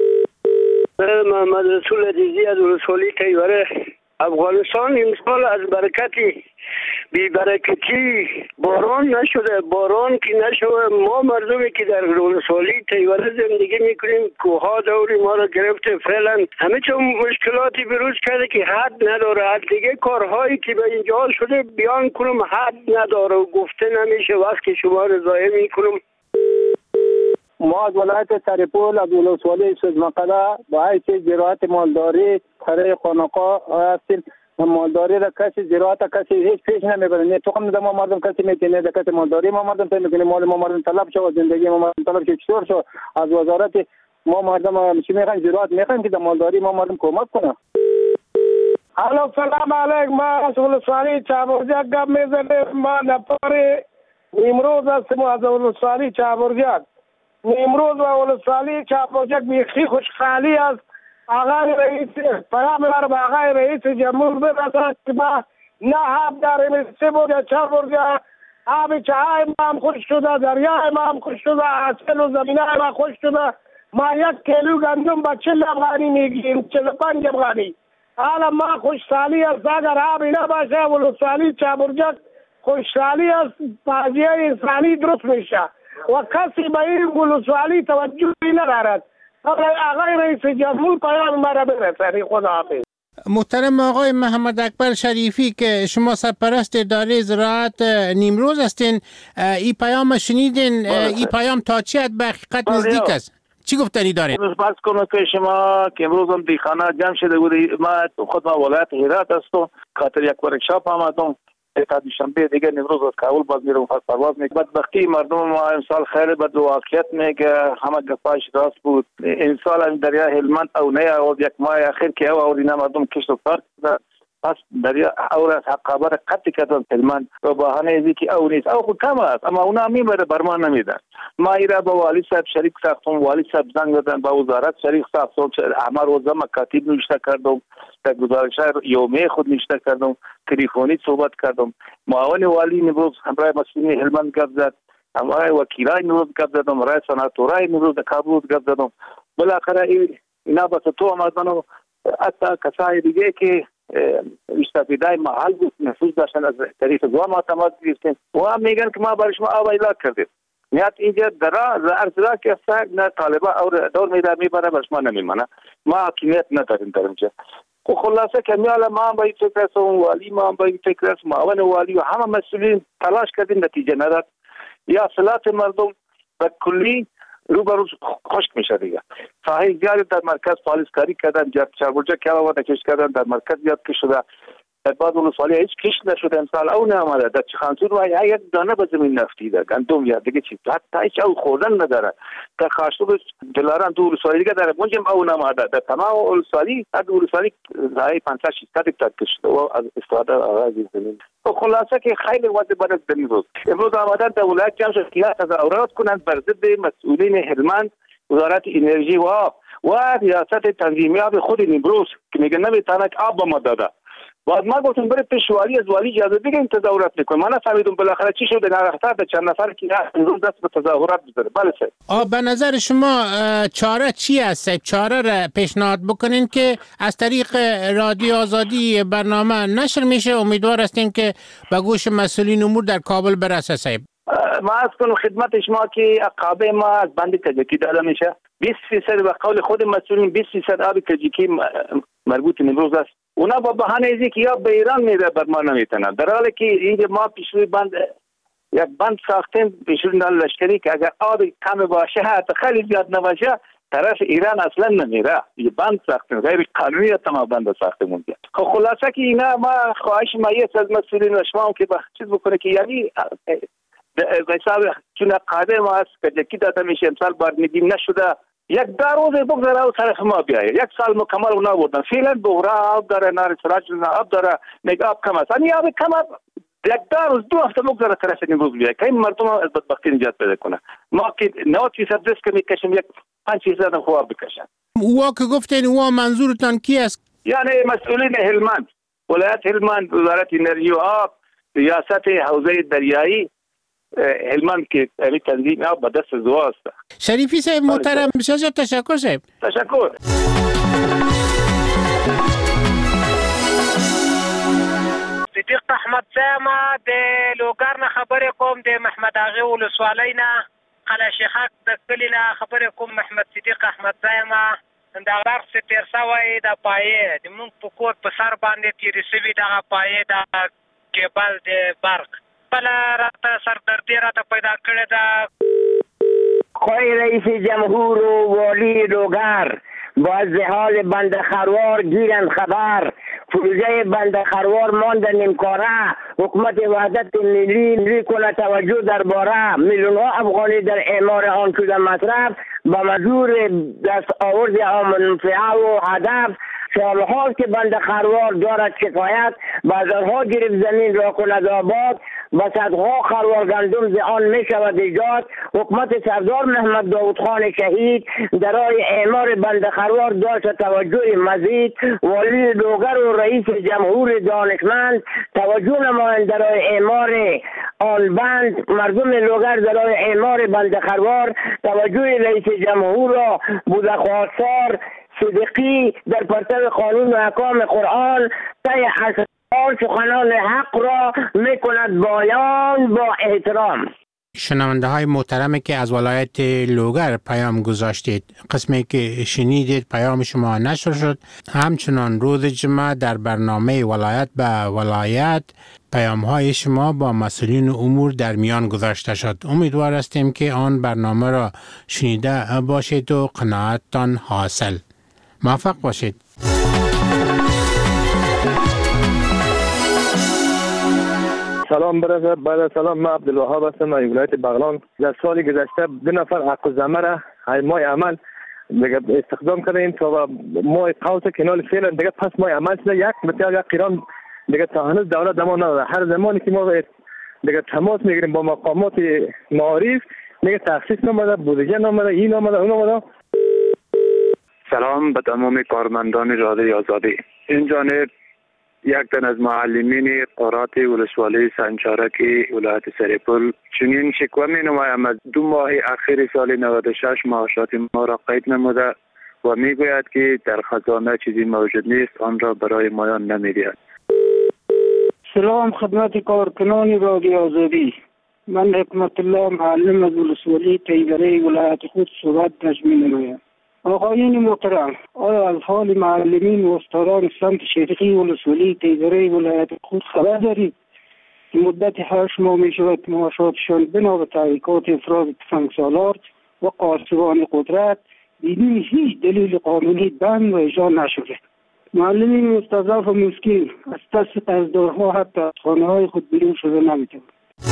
محمد رسول عزیزی از ولسوالی تیوره. افغانستان امسال از برکت بی برکتی باران نشده. باران که نشده، ما مردمی که در ولسوالی تیوره زندگی میکنیم، کوها دوری ما را گرفته. فعلا همه چون مشکلاتی بروز کرده که حد نداره. حد دیگه کارهایی که به اینجا شده بیان کنم حد نداره و گفته نمیشه. وقت که شما رضایت میکنم. ما از ولایت سرپول از ولسوالی سوزمقده با حیث زراعت مالداری برای خانقاه هستیم. مالداری را کسی زراعت کسی هیچ پیش نمیبره. نه تخم ما مردم کسی میکنه، نه کسی مالداری ما مردم میکنه. مال ما مردم طلب شو، زندگی ما مردم طلب شو. چطور شو از وزارت ما مردم چی میخوایم زراعت میخوایم که در مالداری ما مردم کمک کنه. الو سلام علیکم. ما از ولسوالی چابرجک گپ میزنیم. ما نفر امروز هستیم از ولسوالی چابرجک. امروز و ولسوالی چابرجک بیخی خوشحالی است. آقای رئیس پیام را به آقای رئیس جمهور برساند که ما نه آب داریم. سه برجا چهار برجا آب چای ما هم خوش شده، دریای ما هم خوش شده، حاصل و زمینه ما خوش شده. ما یک کیلو گندم با چل افغانی میگیریم، چل و پنج افغانی. حالا ما خوشحالی است. اگر آبی نباشه ولسوالی چابرجک خوشحالی است. بازی انسانی درست میشه و کسی به این ولسوالی توجهی ندارد. آقای رئیس جمهور پیام مرا برسانی. خدا حافظ. محترم آقای محمد اکبر شریفی که شما سرپرست اداره زراعت نیمروز هستین، این پیام شنیدین؟ این پیام تا چه حد به حقیقت نزدیک است؟ چی گفتنی دارین؟ فرض کنم که شما که امروز هم دیخانه جمع شده بود. ما خود ما ولایت هرات هستم، خاطر یک ورکشاپ آمدم. تا دوشنبه دیگه امروز از کابل باز میرم پرواز میکنم. بدبختی مردم ما امسال خیلی بد واقعیت میگه، همه گپاش راست بود. امسال دریا هلمند او نه او یک ماه اخیر که او اورینا مردم کشت و کار پس دریا اور از حقابر قطع کردن هلمند و بهانه ازی که او نیست. او خود کم است اما اونا میبره برما نمیدن. ما ایرا با والی صاحب شریک ساختم، والی صاحب زنگ دادن، با وزارت شریک ساختم، اما روزا مکاتب نوشته کردم، در گزارش یومی خود نوشته کردم، تلفنی صحبت کردم. معاون والی امروز همراه مسئولین هلمند گپ زد، همراه وکیلای امروز گپ زدم، رئیس سناتورای امروز کابل گپ زدم. بالاخره اینا بس تو آمدن حتی کسای دیگه که استفاده محل بود نفوذ داشتن از طریق زوام اعتماد گرفتن و هم میگن که ما برای شما آب ایلا کردیم. نیت اینجا درا ارزرا که سگ نه طالبا اور دور میدار میبره برش ما نمیمانه. ما حکمیت نداریم در اینجا. و خلاصه که میاله ما هم باید فکر هستم، والی ما هم باید فکر هستم، معاون والی و همه مسئولین تلاش کردیم نتیجه نداد. یا اصلاحات مردم به کلی رو به روز خشک میشه دیگه. ساحل زیادی در مرکز پالیسکاری کردن، چابرجک که آمده کش کردن در مرکز زیاد کش شده. بعد ولسوالی هیچ کش نشده امسال او نامده. در چخانسور و یک دانه به زمین نفتیده گندم یا دیگه چیز حتی هیچ او خوردن نداره. در خاشتوب دلاران دو ولسوالی دیگه در منجم او نامده. در تمام ولسوالی هر دو ولسوالی زای پنجاه شصت تا کش شده و از استفاده آغاز زمین. و خلاصه که خیلی وضع بد است امروز. امروز آمدن در ولایت جمع شد که تظاهرات کنند بر ضد مسئولین هلمند، وزارت انرژی و آب و ریاست تنظیمی آب خود نیمروز که میگن نمیتونه که آب به ما داده. بعد ما گفتم برای پیشوالی از والی اجازه بگیریم تظاهرات میکنیم. من نفهمیدم بالاخره چی شده. نرخته به چند نفر که امروز دست به تظاهرات بزنه. بله سر. آه به نظر شما چاره چی است؟ چاره را پیشنهاد بکنین که از طریق رادیو آزادی برنامه نشر میشه. امیدوار هستیم که به گوش مسئولین امور در کابل برسه. صاحب ما از کنم خدمت شما که عقابه ما از بند کجکی داده میشه. بیست فیصد به قول خود مسئولین بیست فیصد آب کجکی مربوط نیمروز است. اونا با بهانه ازی که یا به ایران میره بر ما نمیتونن، در حالی که اینجا ما پیشروی بند یک بند ساختیم پیشروی نال لشکری که اگر آب کم باشه حتی خیلی زیاد نباشه طرف ایران اصلا نمیره. یه بند ساختیم غیر قانونی تمام بند ساختیم اونجا. خب خلاصه که اینا ما خواهش مایه از مسئولین و شما که با چیز بکنه که یعنی به حساب چون قاعده ما است که جکی داده میشه امسال بار میدیم نشده یک دو روز بگذره و طرف ما بیایه. یک سال مکمل اونا بودن فعلا بغرا آب داره، نار سراج آب داره، میگه آب کم است. این آب کم است یک دو روز دو هفته بگذره طرف نیمروز بیایه که این مردم از بدبختی نجات پیدا کنه. ما که نود فیصد ریسک میکشیم یک پنج فیصد هم خواب بکشن. او که گفتین او منظورتان کی است؟ یعنی مسئولین هلمند، ولایت هلمند، وزارت انرژی و آب، ریاست حوزه دریایی هلمند که امی تنظیم آب به دست زوا است. شریفی صاحب محترم بسیار تشکر صاحب. تشکر. صدیق احمد زما د لوګر نه خبرې کوم، د محمد اغه ولسوالۍ نه قلعه شیخک د کلی نه خبرې کوم. محمد صدیق احمد زما د غرب ستیر سوی د پایې د مونږ په کور په سر باندې تیرې سوي دغه پایې د کیبل د برق بله راته سردردي راته پیدا کړې ده. خواهی رئیس جمهور و والی لوګر با از حال بند خروار گیرند خبر پروژه بند خروار مانده نیمکاره. حکومت وحدت ملی ملی کنه توجه درباره میلیون ها افغانی در اعمار آن شده مصرف با منظور دست آورد منفعه و هدف. سالها که بند خروار دارد شکایت، بازارها گرفت زمین را کند آباد، با صدها خروار گندم ز آن می شود ایجاد. حکومت سردار محمد داود خان شهید در راه اعمار بند خروار داشت توجه مزید. والی لوگر و رئیس جمهور دانشمند توجه نمایند در راه اعمار آن بند. مردم لوگر در راه اعمار بند خروار توجه رئیس جمهور را بوده خواستار. صدیقی در پرتو قانون و احکام قرآن طی اسرار سخنان حق را می کند بیان با احترام. شنونده های محترمی که از ولایت لوگر پیام گذاشتید، قسمی که شنیدید پیام شما نشر شد. همچنان روز جمعه در برنامه ولایت به ولایت پیام های شما با مسئولین امور در میان گذاشته شد. امیدوار هستیم که آن برنامه را شنیده باشید و قناعتتان حاصل. موفق باشید. سلام برادر، بعد سلام، من عبدالوهاب هستم از ولایت بغلان. در سال گذشته دو نفر حق زمه را مای عمل دیگه استخدام کردیم تا مای قوس کنال فعلا دیگه پس مای عمل شده یک متر یک قران دیگه تا هنوز دولت دما نداده. هر زمانی که ما دیگه تماس میگیریم با مقامات معارف دیگه تخصیص نمیده، بودجه نمیده، این نمیده، اون نمیده. سلام به تمام کارمندان رادیو آزادی. این جانب یک تن از معلمین قرات ولسوالی سنجارکی ولایت سرپل چنین شکوه می نمایم از دو ماه اخیر سال نود و شش معاشات ما را قید نموده و می گوید که در خزانه چیزی موجود نیست، آن را برای مایان نمی دهد. سلام خدمت کارکنان رادیو آزادی. من حکمت الله معلم از ولسوالی تیبره ولایت خود صحبت نجمی نمایم. آقایان محترم، آیا از حال معلمین و استادان سمت شرقی ولسوالی تیبره ولایت خود خبر دارید؟ که مدت هشت ماه می شود معاشاتشان بنا به تحقیقات افراد تفنگسالار و قاصدان قدرت بدون هیچ دلیل قانونی بند و اجرا نشده. معلمین مستضعف و مسکین از دست قرضدارها حتی از خانه های خود بیرون شده نمیتوانند.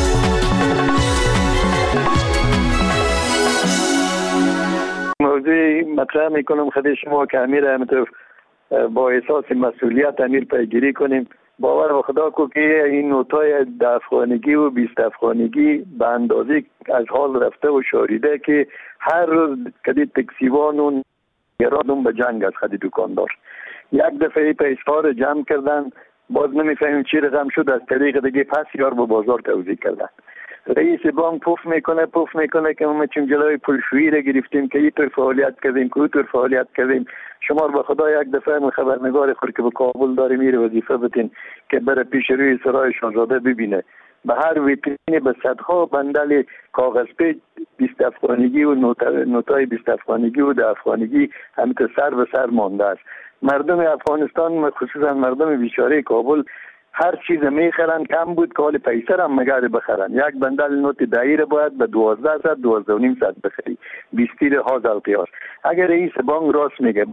موضوع مطرح میکنم خدمت شما که امیر همینطور با احساس مسئولیت امیر پیگیری کنیم. باور به خدا کو که این نوتای ده افغانگی و بیست افغانگی به اندازه از حال رفته و شاریده که هر روز کدی تکسیوان و گرادون به جنگ از خدی دکاندار. یک دفعه پیسکار جمع کردن، باز نمیفهمیم چی رقم شد، از طریق دیگه پس یار به بازار توزیع کردن. رئیس بانک پوف میکنه پوف میکنه که ما چون جلوی پولشویی را گرفتیم که اینطور فعالیت کردیم که اونطور فعالیت کردیم. شما به خدا یک دفعه من خبرنگار خود که به کابل داره میره وظیفه بتین که بره پیش روی سرای شاهزاده ببینه به هر ویترین به صدها بندل کاغذ پیچ بیست افغانگی و نوتای بیست افغانگی و ده افغانگی همینطور سر به سر مانده است. مردم افغانستان خصوصا مردم بیچاره کابل هر چیز میخرن کم بود که حال پیسر هم مگره بخرن. یک بندل نوت دهی رو باید به دوازده صد دوازده و نیم صد بخری، بیستیر هازل قیاس. اگر رئیس بانک راست میگه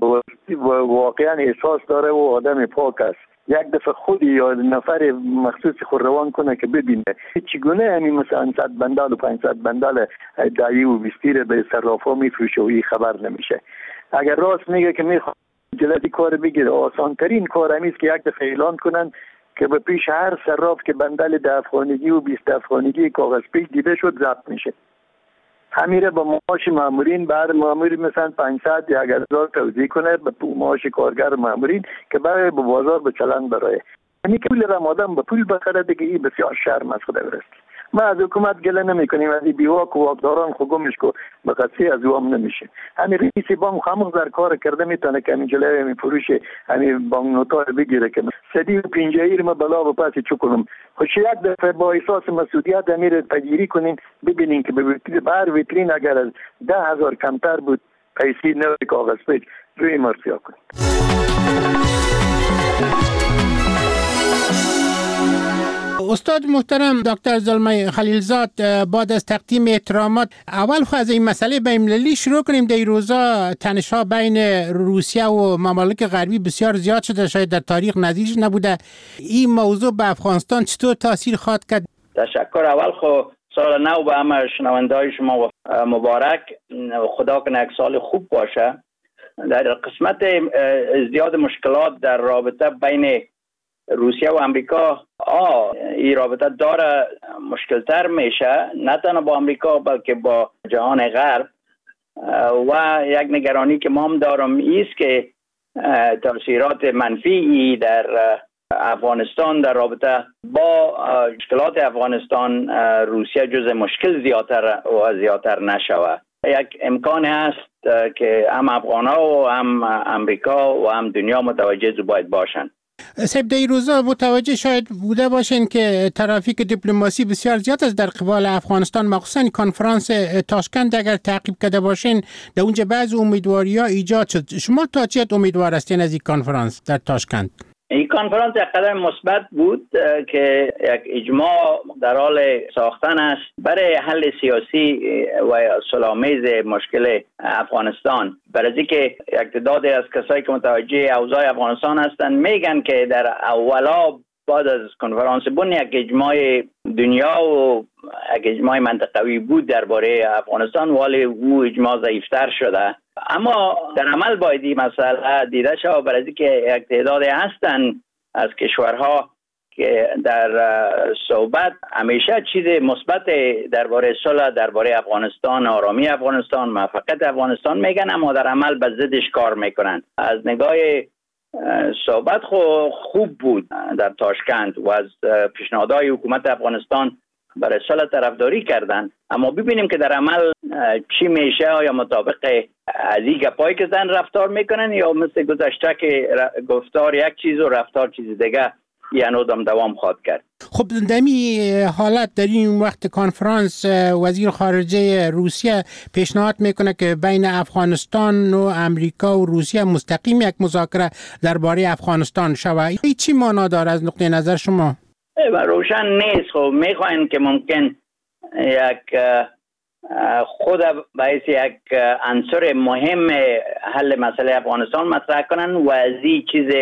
واقعا احساس داره و آدم پاک است، یک دفعه خودی یا نفر مخصوص خود روان کنه که ببینه چگونه همین مثلا صد بندل و پانصد بندل دهی و بیستیر به صرافا میفروشه و این خبر نمیشه. اگر راست میگه که میخواد جلدی کار بگیره، آسان ترین کار همیست که یک دفعه اعلان کنن که به پیش هر صراف که بندل ده افغانگی و بیست افغانگی کاغذ پیچ دیده شد ضبط میشه. همیره با معاش مامورین بعد ماموری مثلا پانصد یا هزار توزیع کنه به معاش کارگر مامورین که برای به بازار به چلن برای یعنی که پول رمادان به پول بخره دیگه. این بسیار شرم از خود برست. ما از حکومت گله نمی کنیم، از این بیواک و واکداران خوگمش کو به قصی از اوام نمیشه. همین رئیس بانک خاموش در کار کرده میتونه که همین جلوی همین فروش همین بانک نوتا بگیره که صدی و پنجایی رو ما بلا و پاسی چو کنم. خوش یک دفعه با احساس مسئولیت امیر تجیری کنین ببینین که به بر ویترین اگر از ده هزار کمتر بود پیسی نوی کاغذ پیچ روی مرسیا کنین. استاد محترم دکتر زلمه خلیلزاد، بعد از تقدیم احترامات اول خو از این مسئله بین‌المللی شروع کنیم. در این روزا تنش‌ها بین روسیه و ممالک غربی بسیار زیاد شده، شاید در تاریخ نظیر نبوده. این موضوع به افغانستان چطور تاثیر خواهد کرد؟ تشکر. اول خو سال نو به همه شنونده‌های شما مبارک. خدا کنه یک سال خوب باشه. در قسمت ازدیاد مشکلات در رابطه بین روسیه و امریکا، آه این رابطه داره مشکلتر میشه، نه تنها با امریکا بلکه با جهان غرب. و یک نگرانی که ما هم دارم ایست که تاثیرات منفی در افغانستان در رابطه با مشکلات افغانستان روسیه جز مشکل زیادتر و زیادتر نشوه. یک امکان هست که هم افغان‌ها و هم امریکا و هم دنیا متوجه باید باشن. سب در این روزا متوجه شاید بوده باشین که ترافیک دیپلماسی بسیار زیاد است در قبال افغانستان، مخصوصا کنفرانس تاشکند اگر تعقیب کرده باشین در اونجا بعض امیدواری‌ها ایجاد شد. شما تا چه امیدوار هستین از این کنفرانس در تاشکند؟ این کنفرانس یک قدم مثبت بود که یک اجماع در حال ساختن است برای حل سیاسی و صلح‌آمیز مشکل افغانستان. برای اینکه یک تعداد از کسایی که متوجه اوضاع افغانستان هستند میگن که در اولا بعد از کنفرانس بن یک اجماع دنیا و یک اجماع منطقوی بود درباره افغانستان، ولی او اجماع ضعیفتر شده. اما در عمل باید این مسئله دیده شود، برای اینکه یک تعدادی هستن از کشورها که در صحبت همیشه چیز مثبت درباره صلح، درباره افغانستان، آرامی افغانستان، موفقیت افغانستان میگن، اما در عمل به ضدش کار میکنن. از نگاه صحبت خوب بود در تاشکند و از پیشنهادهای حکومت افغانستان برای صلح طرفداری کردن، اما ببینیم که در عمل چی میشه. آیا مطابق از این گپایی که زن رفتار میکنن یا مثل گذشته که گفتار یک چیز و رفتار چیز دیگه یعنی آدم دوام خواهد کرد. خب در این حالت در این وقت کنفرانس وزیر خارجه روسیه پیشنهاد میکنه که بین افغانستان و امریکا و روسیه مستقیم یک مذاکره درباره افغانستان شود. این چی معنا داره از نقطه نظر شما؟ روشن نیست. خب میخواین که ممکن یک خود باعث یک عنصر مهم حل مسئله افغانستان مطرح کنن و از این چیز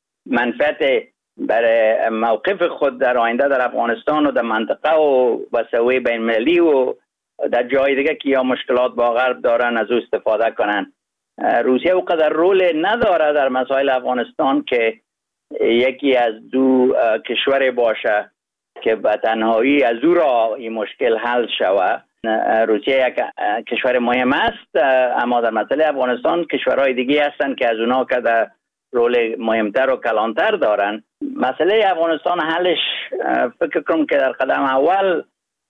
منفعت برای موقف خود در آینده در افغانستان و در منطقه و بسوی بین المللی و در جای دیگه که یا مشکلات با غرب دارن از او استفاده کنن. روسیه اونقدر رول نداره در مسائل افغانستان که یکی از دو کشور باشه که به تنهایی از او را این مشکل حل شود. روسیه یک کشور مهم است، اما در مسئله افغانستان کشورهای دیگه هستن که از اونا که در رول مهمتر و کلانتر دارن. مسئله افغانستان حلش فکر کنم که در قدم اول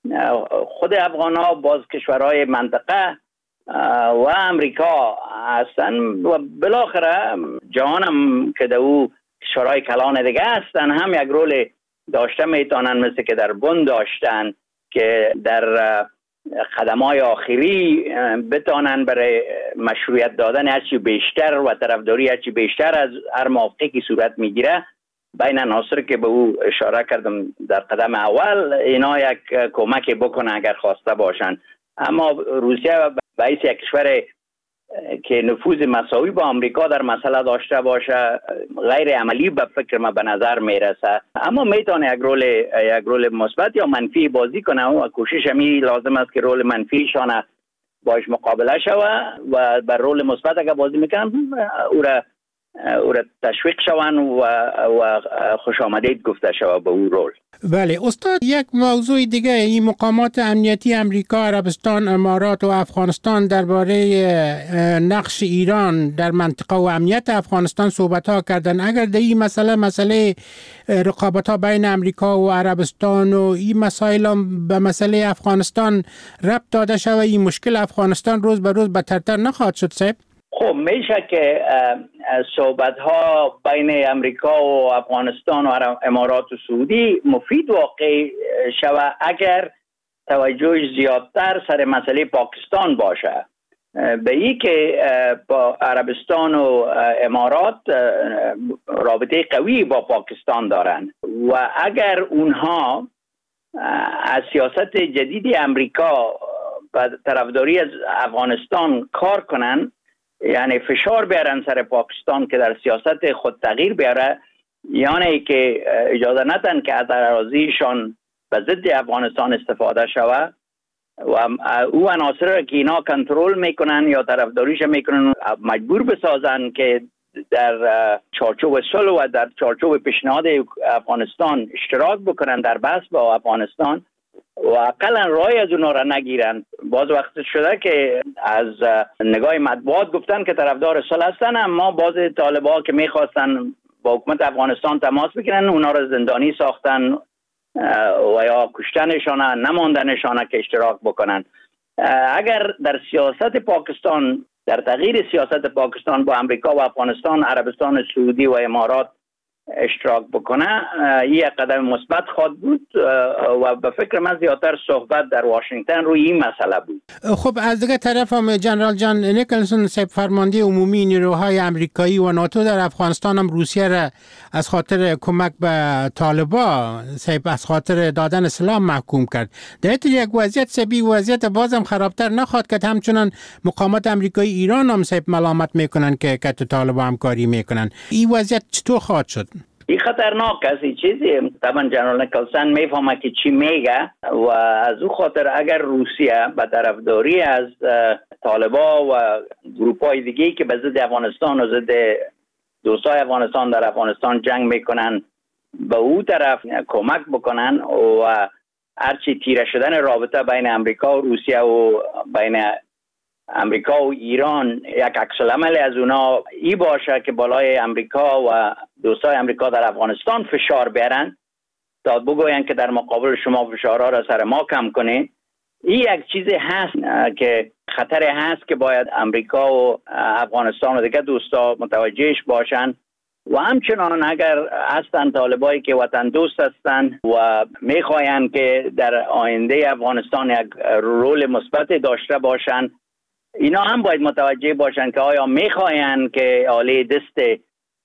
خود افغان ها باز کشورهای منطقه و امریکا هستن و بالاخره جهان هم که در او کشورهای کلان دیگه هستن هم یک رول داشته میتونن، مثل که در بن داشتن که در خدمات آخری بتانن برای مشروعیت دادن هرچی بیشتر و طرفداری هرچی بیشتر از هر موافقه که صورت میگیره بین عناصر که به او اشاره کردم در قدم اول اینا یک کمک بکنه اگر خواسته باشن. اما روسیه باعث یک کشور که نفوذ مساوی با آمریکا در مسئله داشته باشه غیر عملی به فکر ما به نظر میرسه، اما میتونه یک رول یک رول مثبت یا منفی بازی کنه و کوشش همی لازم است که رول منفیشان باش مقابله شوه و بر رول مثبت اگر بازی میکنن او را او را تشویق شون و و خوش آمدید گفته شود به او رول. بله استاد، یک موضوع دیگه این مقامات امنیتی امریکا، عربستان، امارات و افغانستان درباره نقش ایران در منطقه و امنیت افغانستان صحبت ها کردن. اگر در این مسئله مسئله رقابت ها بین امریکا و عربستان و این مسائل هم به مسئله افغانستان ربط داده شود، این مشکل افغانستان روز به روز بدتر نخواهد شد صاحب؟ خب میشه که صحبت ها بین امریکا و افغانستان و امارات و سعودی مفید واقع شود اگر توجهش زیادتر سر مسئله پاکستان باشه. به ای که با عربستان و امارات رابطه قوی با پاکستان دارند و اگر اونها از سیاست جدید امریکا و طرفداری از افغانستان کار کنن، یعنی فشار بیارن سر پاکستان که در سیاست خود تغییر بیاره، یعنی که اجازه ندن که از اراضیشان به ضد افغانستان استفاده شود و او عناصر که اینا کنترل میکنن یا طرفداریش میکنن مجبور بسازن که در چارچوب صلح و در چارچوب پیشنهاد افغانستان اشتراک بکنن در بحث با افغانستان و اقلا رای از اونا را نگیرن. باز وقت شده که از نگاه مطبوعات گفتن که طرفدار صلح هستن، اما باز طالبان که میخواستن با حکومت افغانستان تماس بگیرن اونا را زندانی ساختن و یا کشتنشان، نماندنشان که اشتراک بکنن. اگر در سیاست پاکستان، در تغییر سیاست پاکستان با امریکا و افغانستان، عربستان سعودی و امارات اشتراک بکنه، یک قدم مثبت خواهد بود و به فکر من زیادتر صحبت در واشنگتن روی این مسئله بود. خب از دیگه طرف هم جنرال جان نیکلسون صاحب فرمانده عمومی نیروهای امریکایی و ناتو در افغانستان هم روسیه را از خاطر کمک به طالبان صاحب از خاطر دادن سلاح محکوم کرد. در یک وضعیت سبی وضعیت بازم خرابتر نخواهد کرد. همچنان مقامات امریکایی ایران هم صاحب ملامت میکنن که که طالبان همکاری میکنن. این وضعیت چطور خواهد شد؟ این خطرناک است. این چیزی طبعا جنرال نیکلسون میفهمه که چی میگه و از او خاطر اگر روسیه به طرفداری از طالبان و گروپ‌های دیگه که به ضد افغانستان و ضد دوستای افغانستان در افغانستان جنگ میکنن به او طرف کمک بکنن و هرچی تیره شدن رابطه بین امریکا و روسیه و بین امریکا و ایران یک عکس العمل از اونا ای باشه که بالای امریکا و دوستای امریکا در افغانستان فشار بیارن تا بگوین که در مقابل شما فشارها را سر ما کم کنید. این یک چیزی هست که خطر هست که باید امریکا و افغانستان و دیگه دوستا متوجهش باشن و همچنان اگر هستن طالبایی که وطن دوست هستن و میخواین که در آینده افغانستان یک رول مثبت داشته باشن، اینا هم باید متوجه باشن که آیا میخواین که آله دست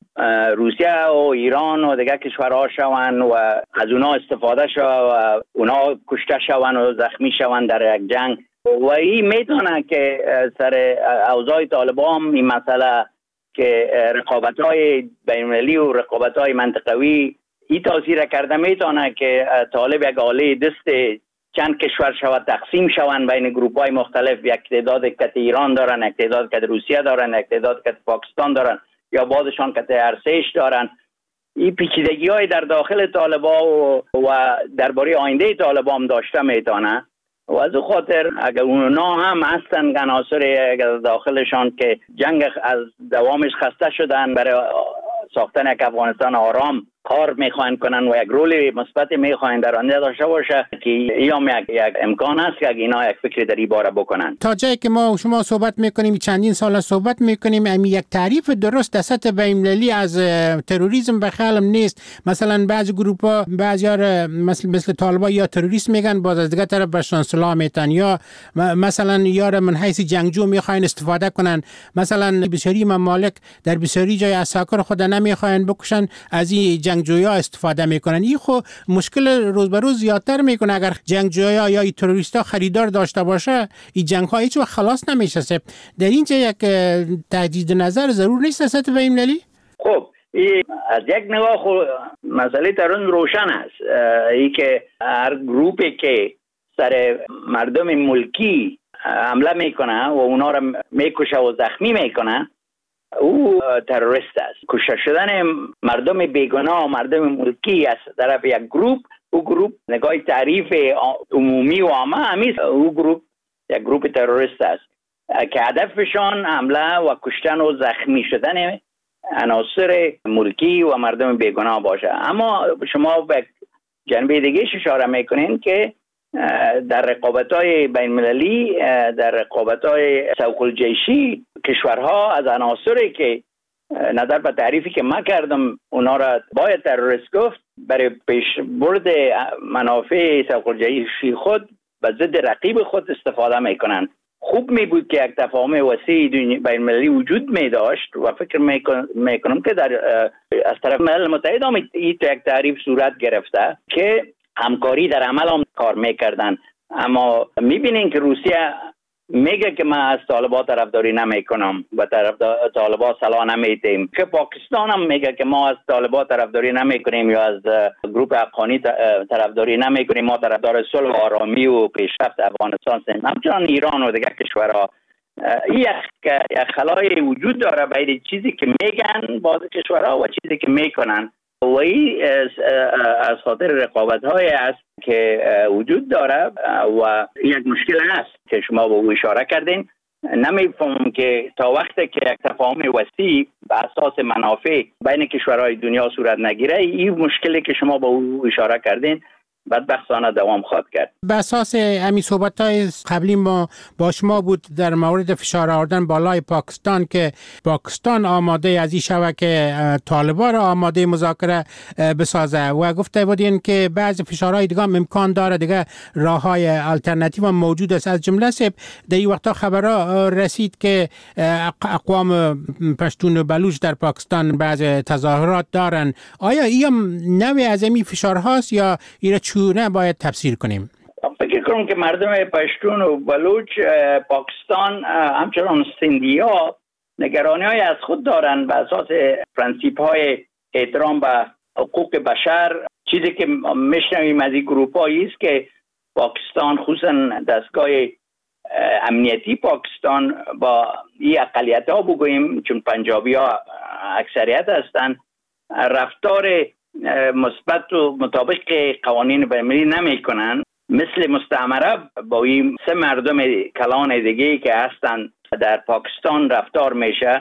روسیه و ایران و دیگه کشورها شون و از اونا استفاده شو و اونا کشته شون و زخمی شون در یک جنگ و این میتونه که سر اوضاع طالبان این مسئله که رقابت‌های بین‌المللی و رقابت‌های منطقوی این تاثیر کرده میتونه که طالب یک آله دست چند کشور شود تقسیم شوند بین گروپ‌های مختلف، یک تعداد کت ایران دارن، یک تعداد کت روسیه دارن، یک تعداد کت پاکستان دارن یا بعضشان کت ارسش دارن. این پیچیدگی‌های در داخل طالبان و, و درباره آینده طالبان داشته میتونه و از خاطر اگر اونا هم هستن عناصر داخلشان که جنگ از دوامش خسته شدن برای ساختن یک افغانستان آرام کار میخواین کنن و یک رول مثبت میخواین در آینده داشته باشه که ایام یک, یک امکان است که اینا یک فکر در این باره بکنن. تا جایی که ما شما صحبت میکنیم چندین سال صحبت میکنیم امی یک تعریف درست در سطح بین‌المللی از تروریسم به خیالم نیست. مثلا بعضی گروپا بعضیار مثل مثل طالبان یا تروریست میگن، باز از دیگه طرف بهشون سلاح میتن یا مثلا یار من حیث جنگجو میخواین استفاده کنن. مثلا بسیاری ممالک در بسیاری جای اساکر خود نمیخواین بکشن، از این جنگجویا استفاده میکنن. این خو مشکل روز به روز زیادتر میکنه. اگر جنگجویا یا تروریستا خریدار داشته باشه این جنگ ها هیچ وقت خلاص نمیشه. در اینجا یک تجدید نظر ضرور نیست از سطح بین‌المللی؟ خب این از یک نگاه خو مسئله ترون روشن است. ای که هر گروپی که سر مردم ملکی حمله میکنه و اونا را میکشه و زخمی میکنه او تروریست است. کشته شدن مردم بیگناه و مردم ملکی از طرف یک گروپ، او گروپ نگاه تعریف عمومی و عامه همیست او گروپ یک گروپ تروریست است که هدفشان حمله و کشتن و زخمی شدن عناصر ملکی و مردم بیگناه باشه. اما شما به جنبه دیگه اشاره میکنین که در رقابت‌های بین‌المللی، در رقابت‌های سوق الجیشی کشورها از عناصری که نظر به تعریفی که من کردم اونا را باید تروریست گفت برای پیشبرد منافع سوق الجیشی خود به ضد رقیب خود استفاده میکنن. خوب می بود که یک تفاهم وسیع بین المللی وجود می داشت و فکر می کنم که در از طرف ملل متحد هم این یک تعریف صورت گرفته که همکاری در عمل هم کار میکردن. اما میبینین که روسیه میگه که من از طالبان طرفداری نمیکنم و طرف طالبان سلاح نمیدیم، که پاکستان هم میگه که ما از طالبان طرفداری نمیکنیم یا از گروه افغانی طرفداری نمیکنیم، ما طرفدار صلح و آرامی و پیشرفت افغانستان هستیم. همچنان ایران و دیگر کشورها. این یک خلای وجود داره بین چیزی که میگن بعض کشورها و چیزی که میکنن و این از خاطر رقابت های است که وجود داره و یک مشکل هست که شما به او اشاره کردین. نمیفهمم که تا وقتی که یک تفاهم وسیع به اساس منافع بین کشورهای دنیا صورت نگیره، این مشکلی که شما به او اشاره کردین بدبختانه دوام خواهد کرد. به اساس امی صحبت‌های قبلی ما با شما بود در مورد فشار آوردن بالای پاکستان که پاکستان آماده از این شوه که طالبان را آماده مذاکره بسازه و گفته بودین که بعضی فشارهای دیگه هم امکان داره، دیگه راههای الटरनेटिव هم موجود است. از جمله سب در این وقتا خبرها رسید که اقوام پشتون و بلوچ در پاکستان بعض تظاهرات دارن. آیا این هم نوع از این فشارهاست یا این چونه باید تفسیر کنیم؟ فکر کنم که مردم پشتون و بلوچ پاکستان همچنان سندی ها نگرانی های از خود دارن به اساس پرنسیپ های احترام به حقوق بشر. چیزی که میشنویم از این گروپ هایی است که پاکستان خصوصا دستگاه امنیتی پاکستان با این اقلیت ها بگوییم چون پنجابی ها اکثریت هستند رفتار مثبت و مطابق قوانین بین‌المللی نمی کنن. مثل مستعمره با این سه مردم کلان دیگه که هستن در پاکستان رفتار میشه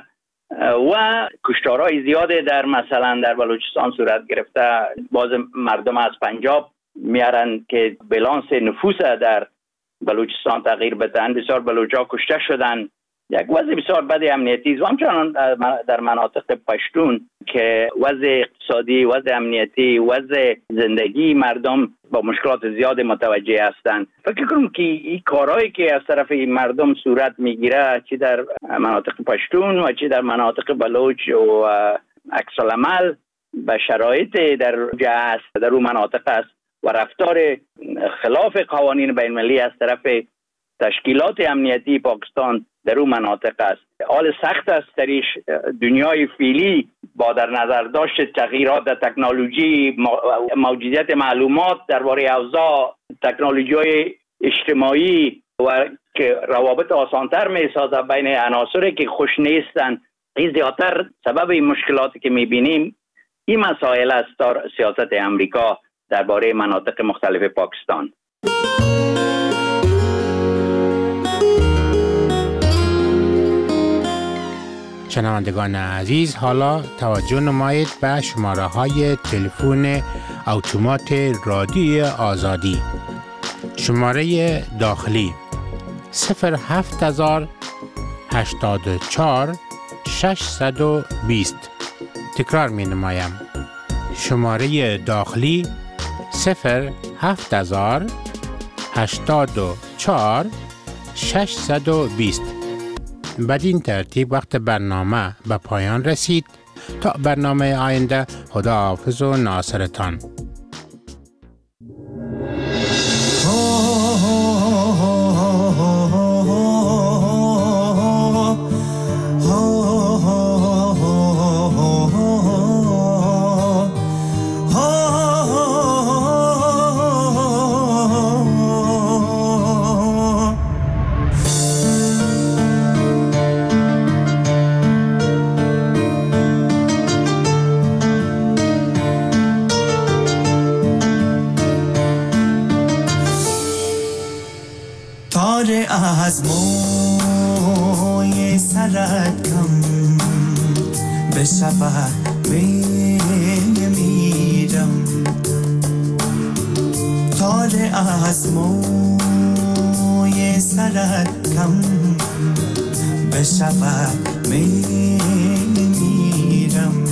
و کشتارهای زیاده در مثلا در بلوچستان صورت گرفته. باز مردم از پنجاب میارن که بالانس نفوس در بلوچستان تغییر بدن. بسیار بلوچا کشته شدن. یک وضع بسیار بد امنیتی و همچنان در مناطق پشتون که وضع اقتصادی، وضع امنیتی، وضع زندگی مردم با مشکلات زیاد متوجه هستند. فکر کنم که این کارهایی که از طرف این مردم صورت میگیره چی در مناطق پشتون و چی در مناطق بلوچ و عکس العمل به شرایط در جهه است در اون مناطق است و رفتار خلاف قوانین بین‌المللی از طرف تشکیلات امنیتی پاکستان در اون مناطق است. حال سخت است دریش دنیای فعلی با در نظر داشت تغییرات در تکنولوژی، موجودیت معلومات درباره اوضاع تکنولوژی های اجتماعی و که روابط آسانتر می سازه بین عناصری که خوش نیستن. این زیادتر سبب این مشکلاتی که می بینیم این مسائل است در سیاست امریکا درباره مناطق مختلف پاکستان. شنوندگان عزیز، حالا توجه نمایید به شماره های تلفن اتومات رادیو آزادی. شماره داخلی صفر هفت هزار هشتاد و چهار ششصد و بیست. تکرار می نمایم. شماره داخلی صفر هفت هزار هشتاد و چهار ششصد و بیست. بدین ترتیب وقت برنامه به پایان رسید. تا برنامه آینده، خداحافظ و ناصرتان. از موی سرت کم بشود میمیرم، تار از موی سرت کم بشود میمیرم.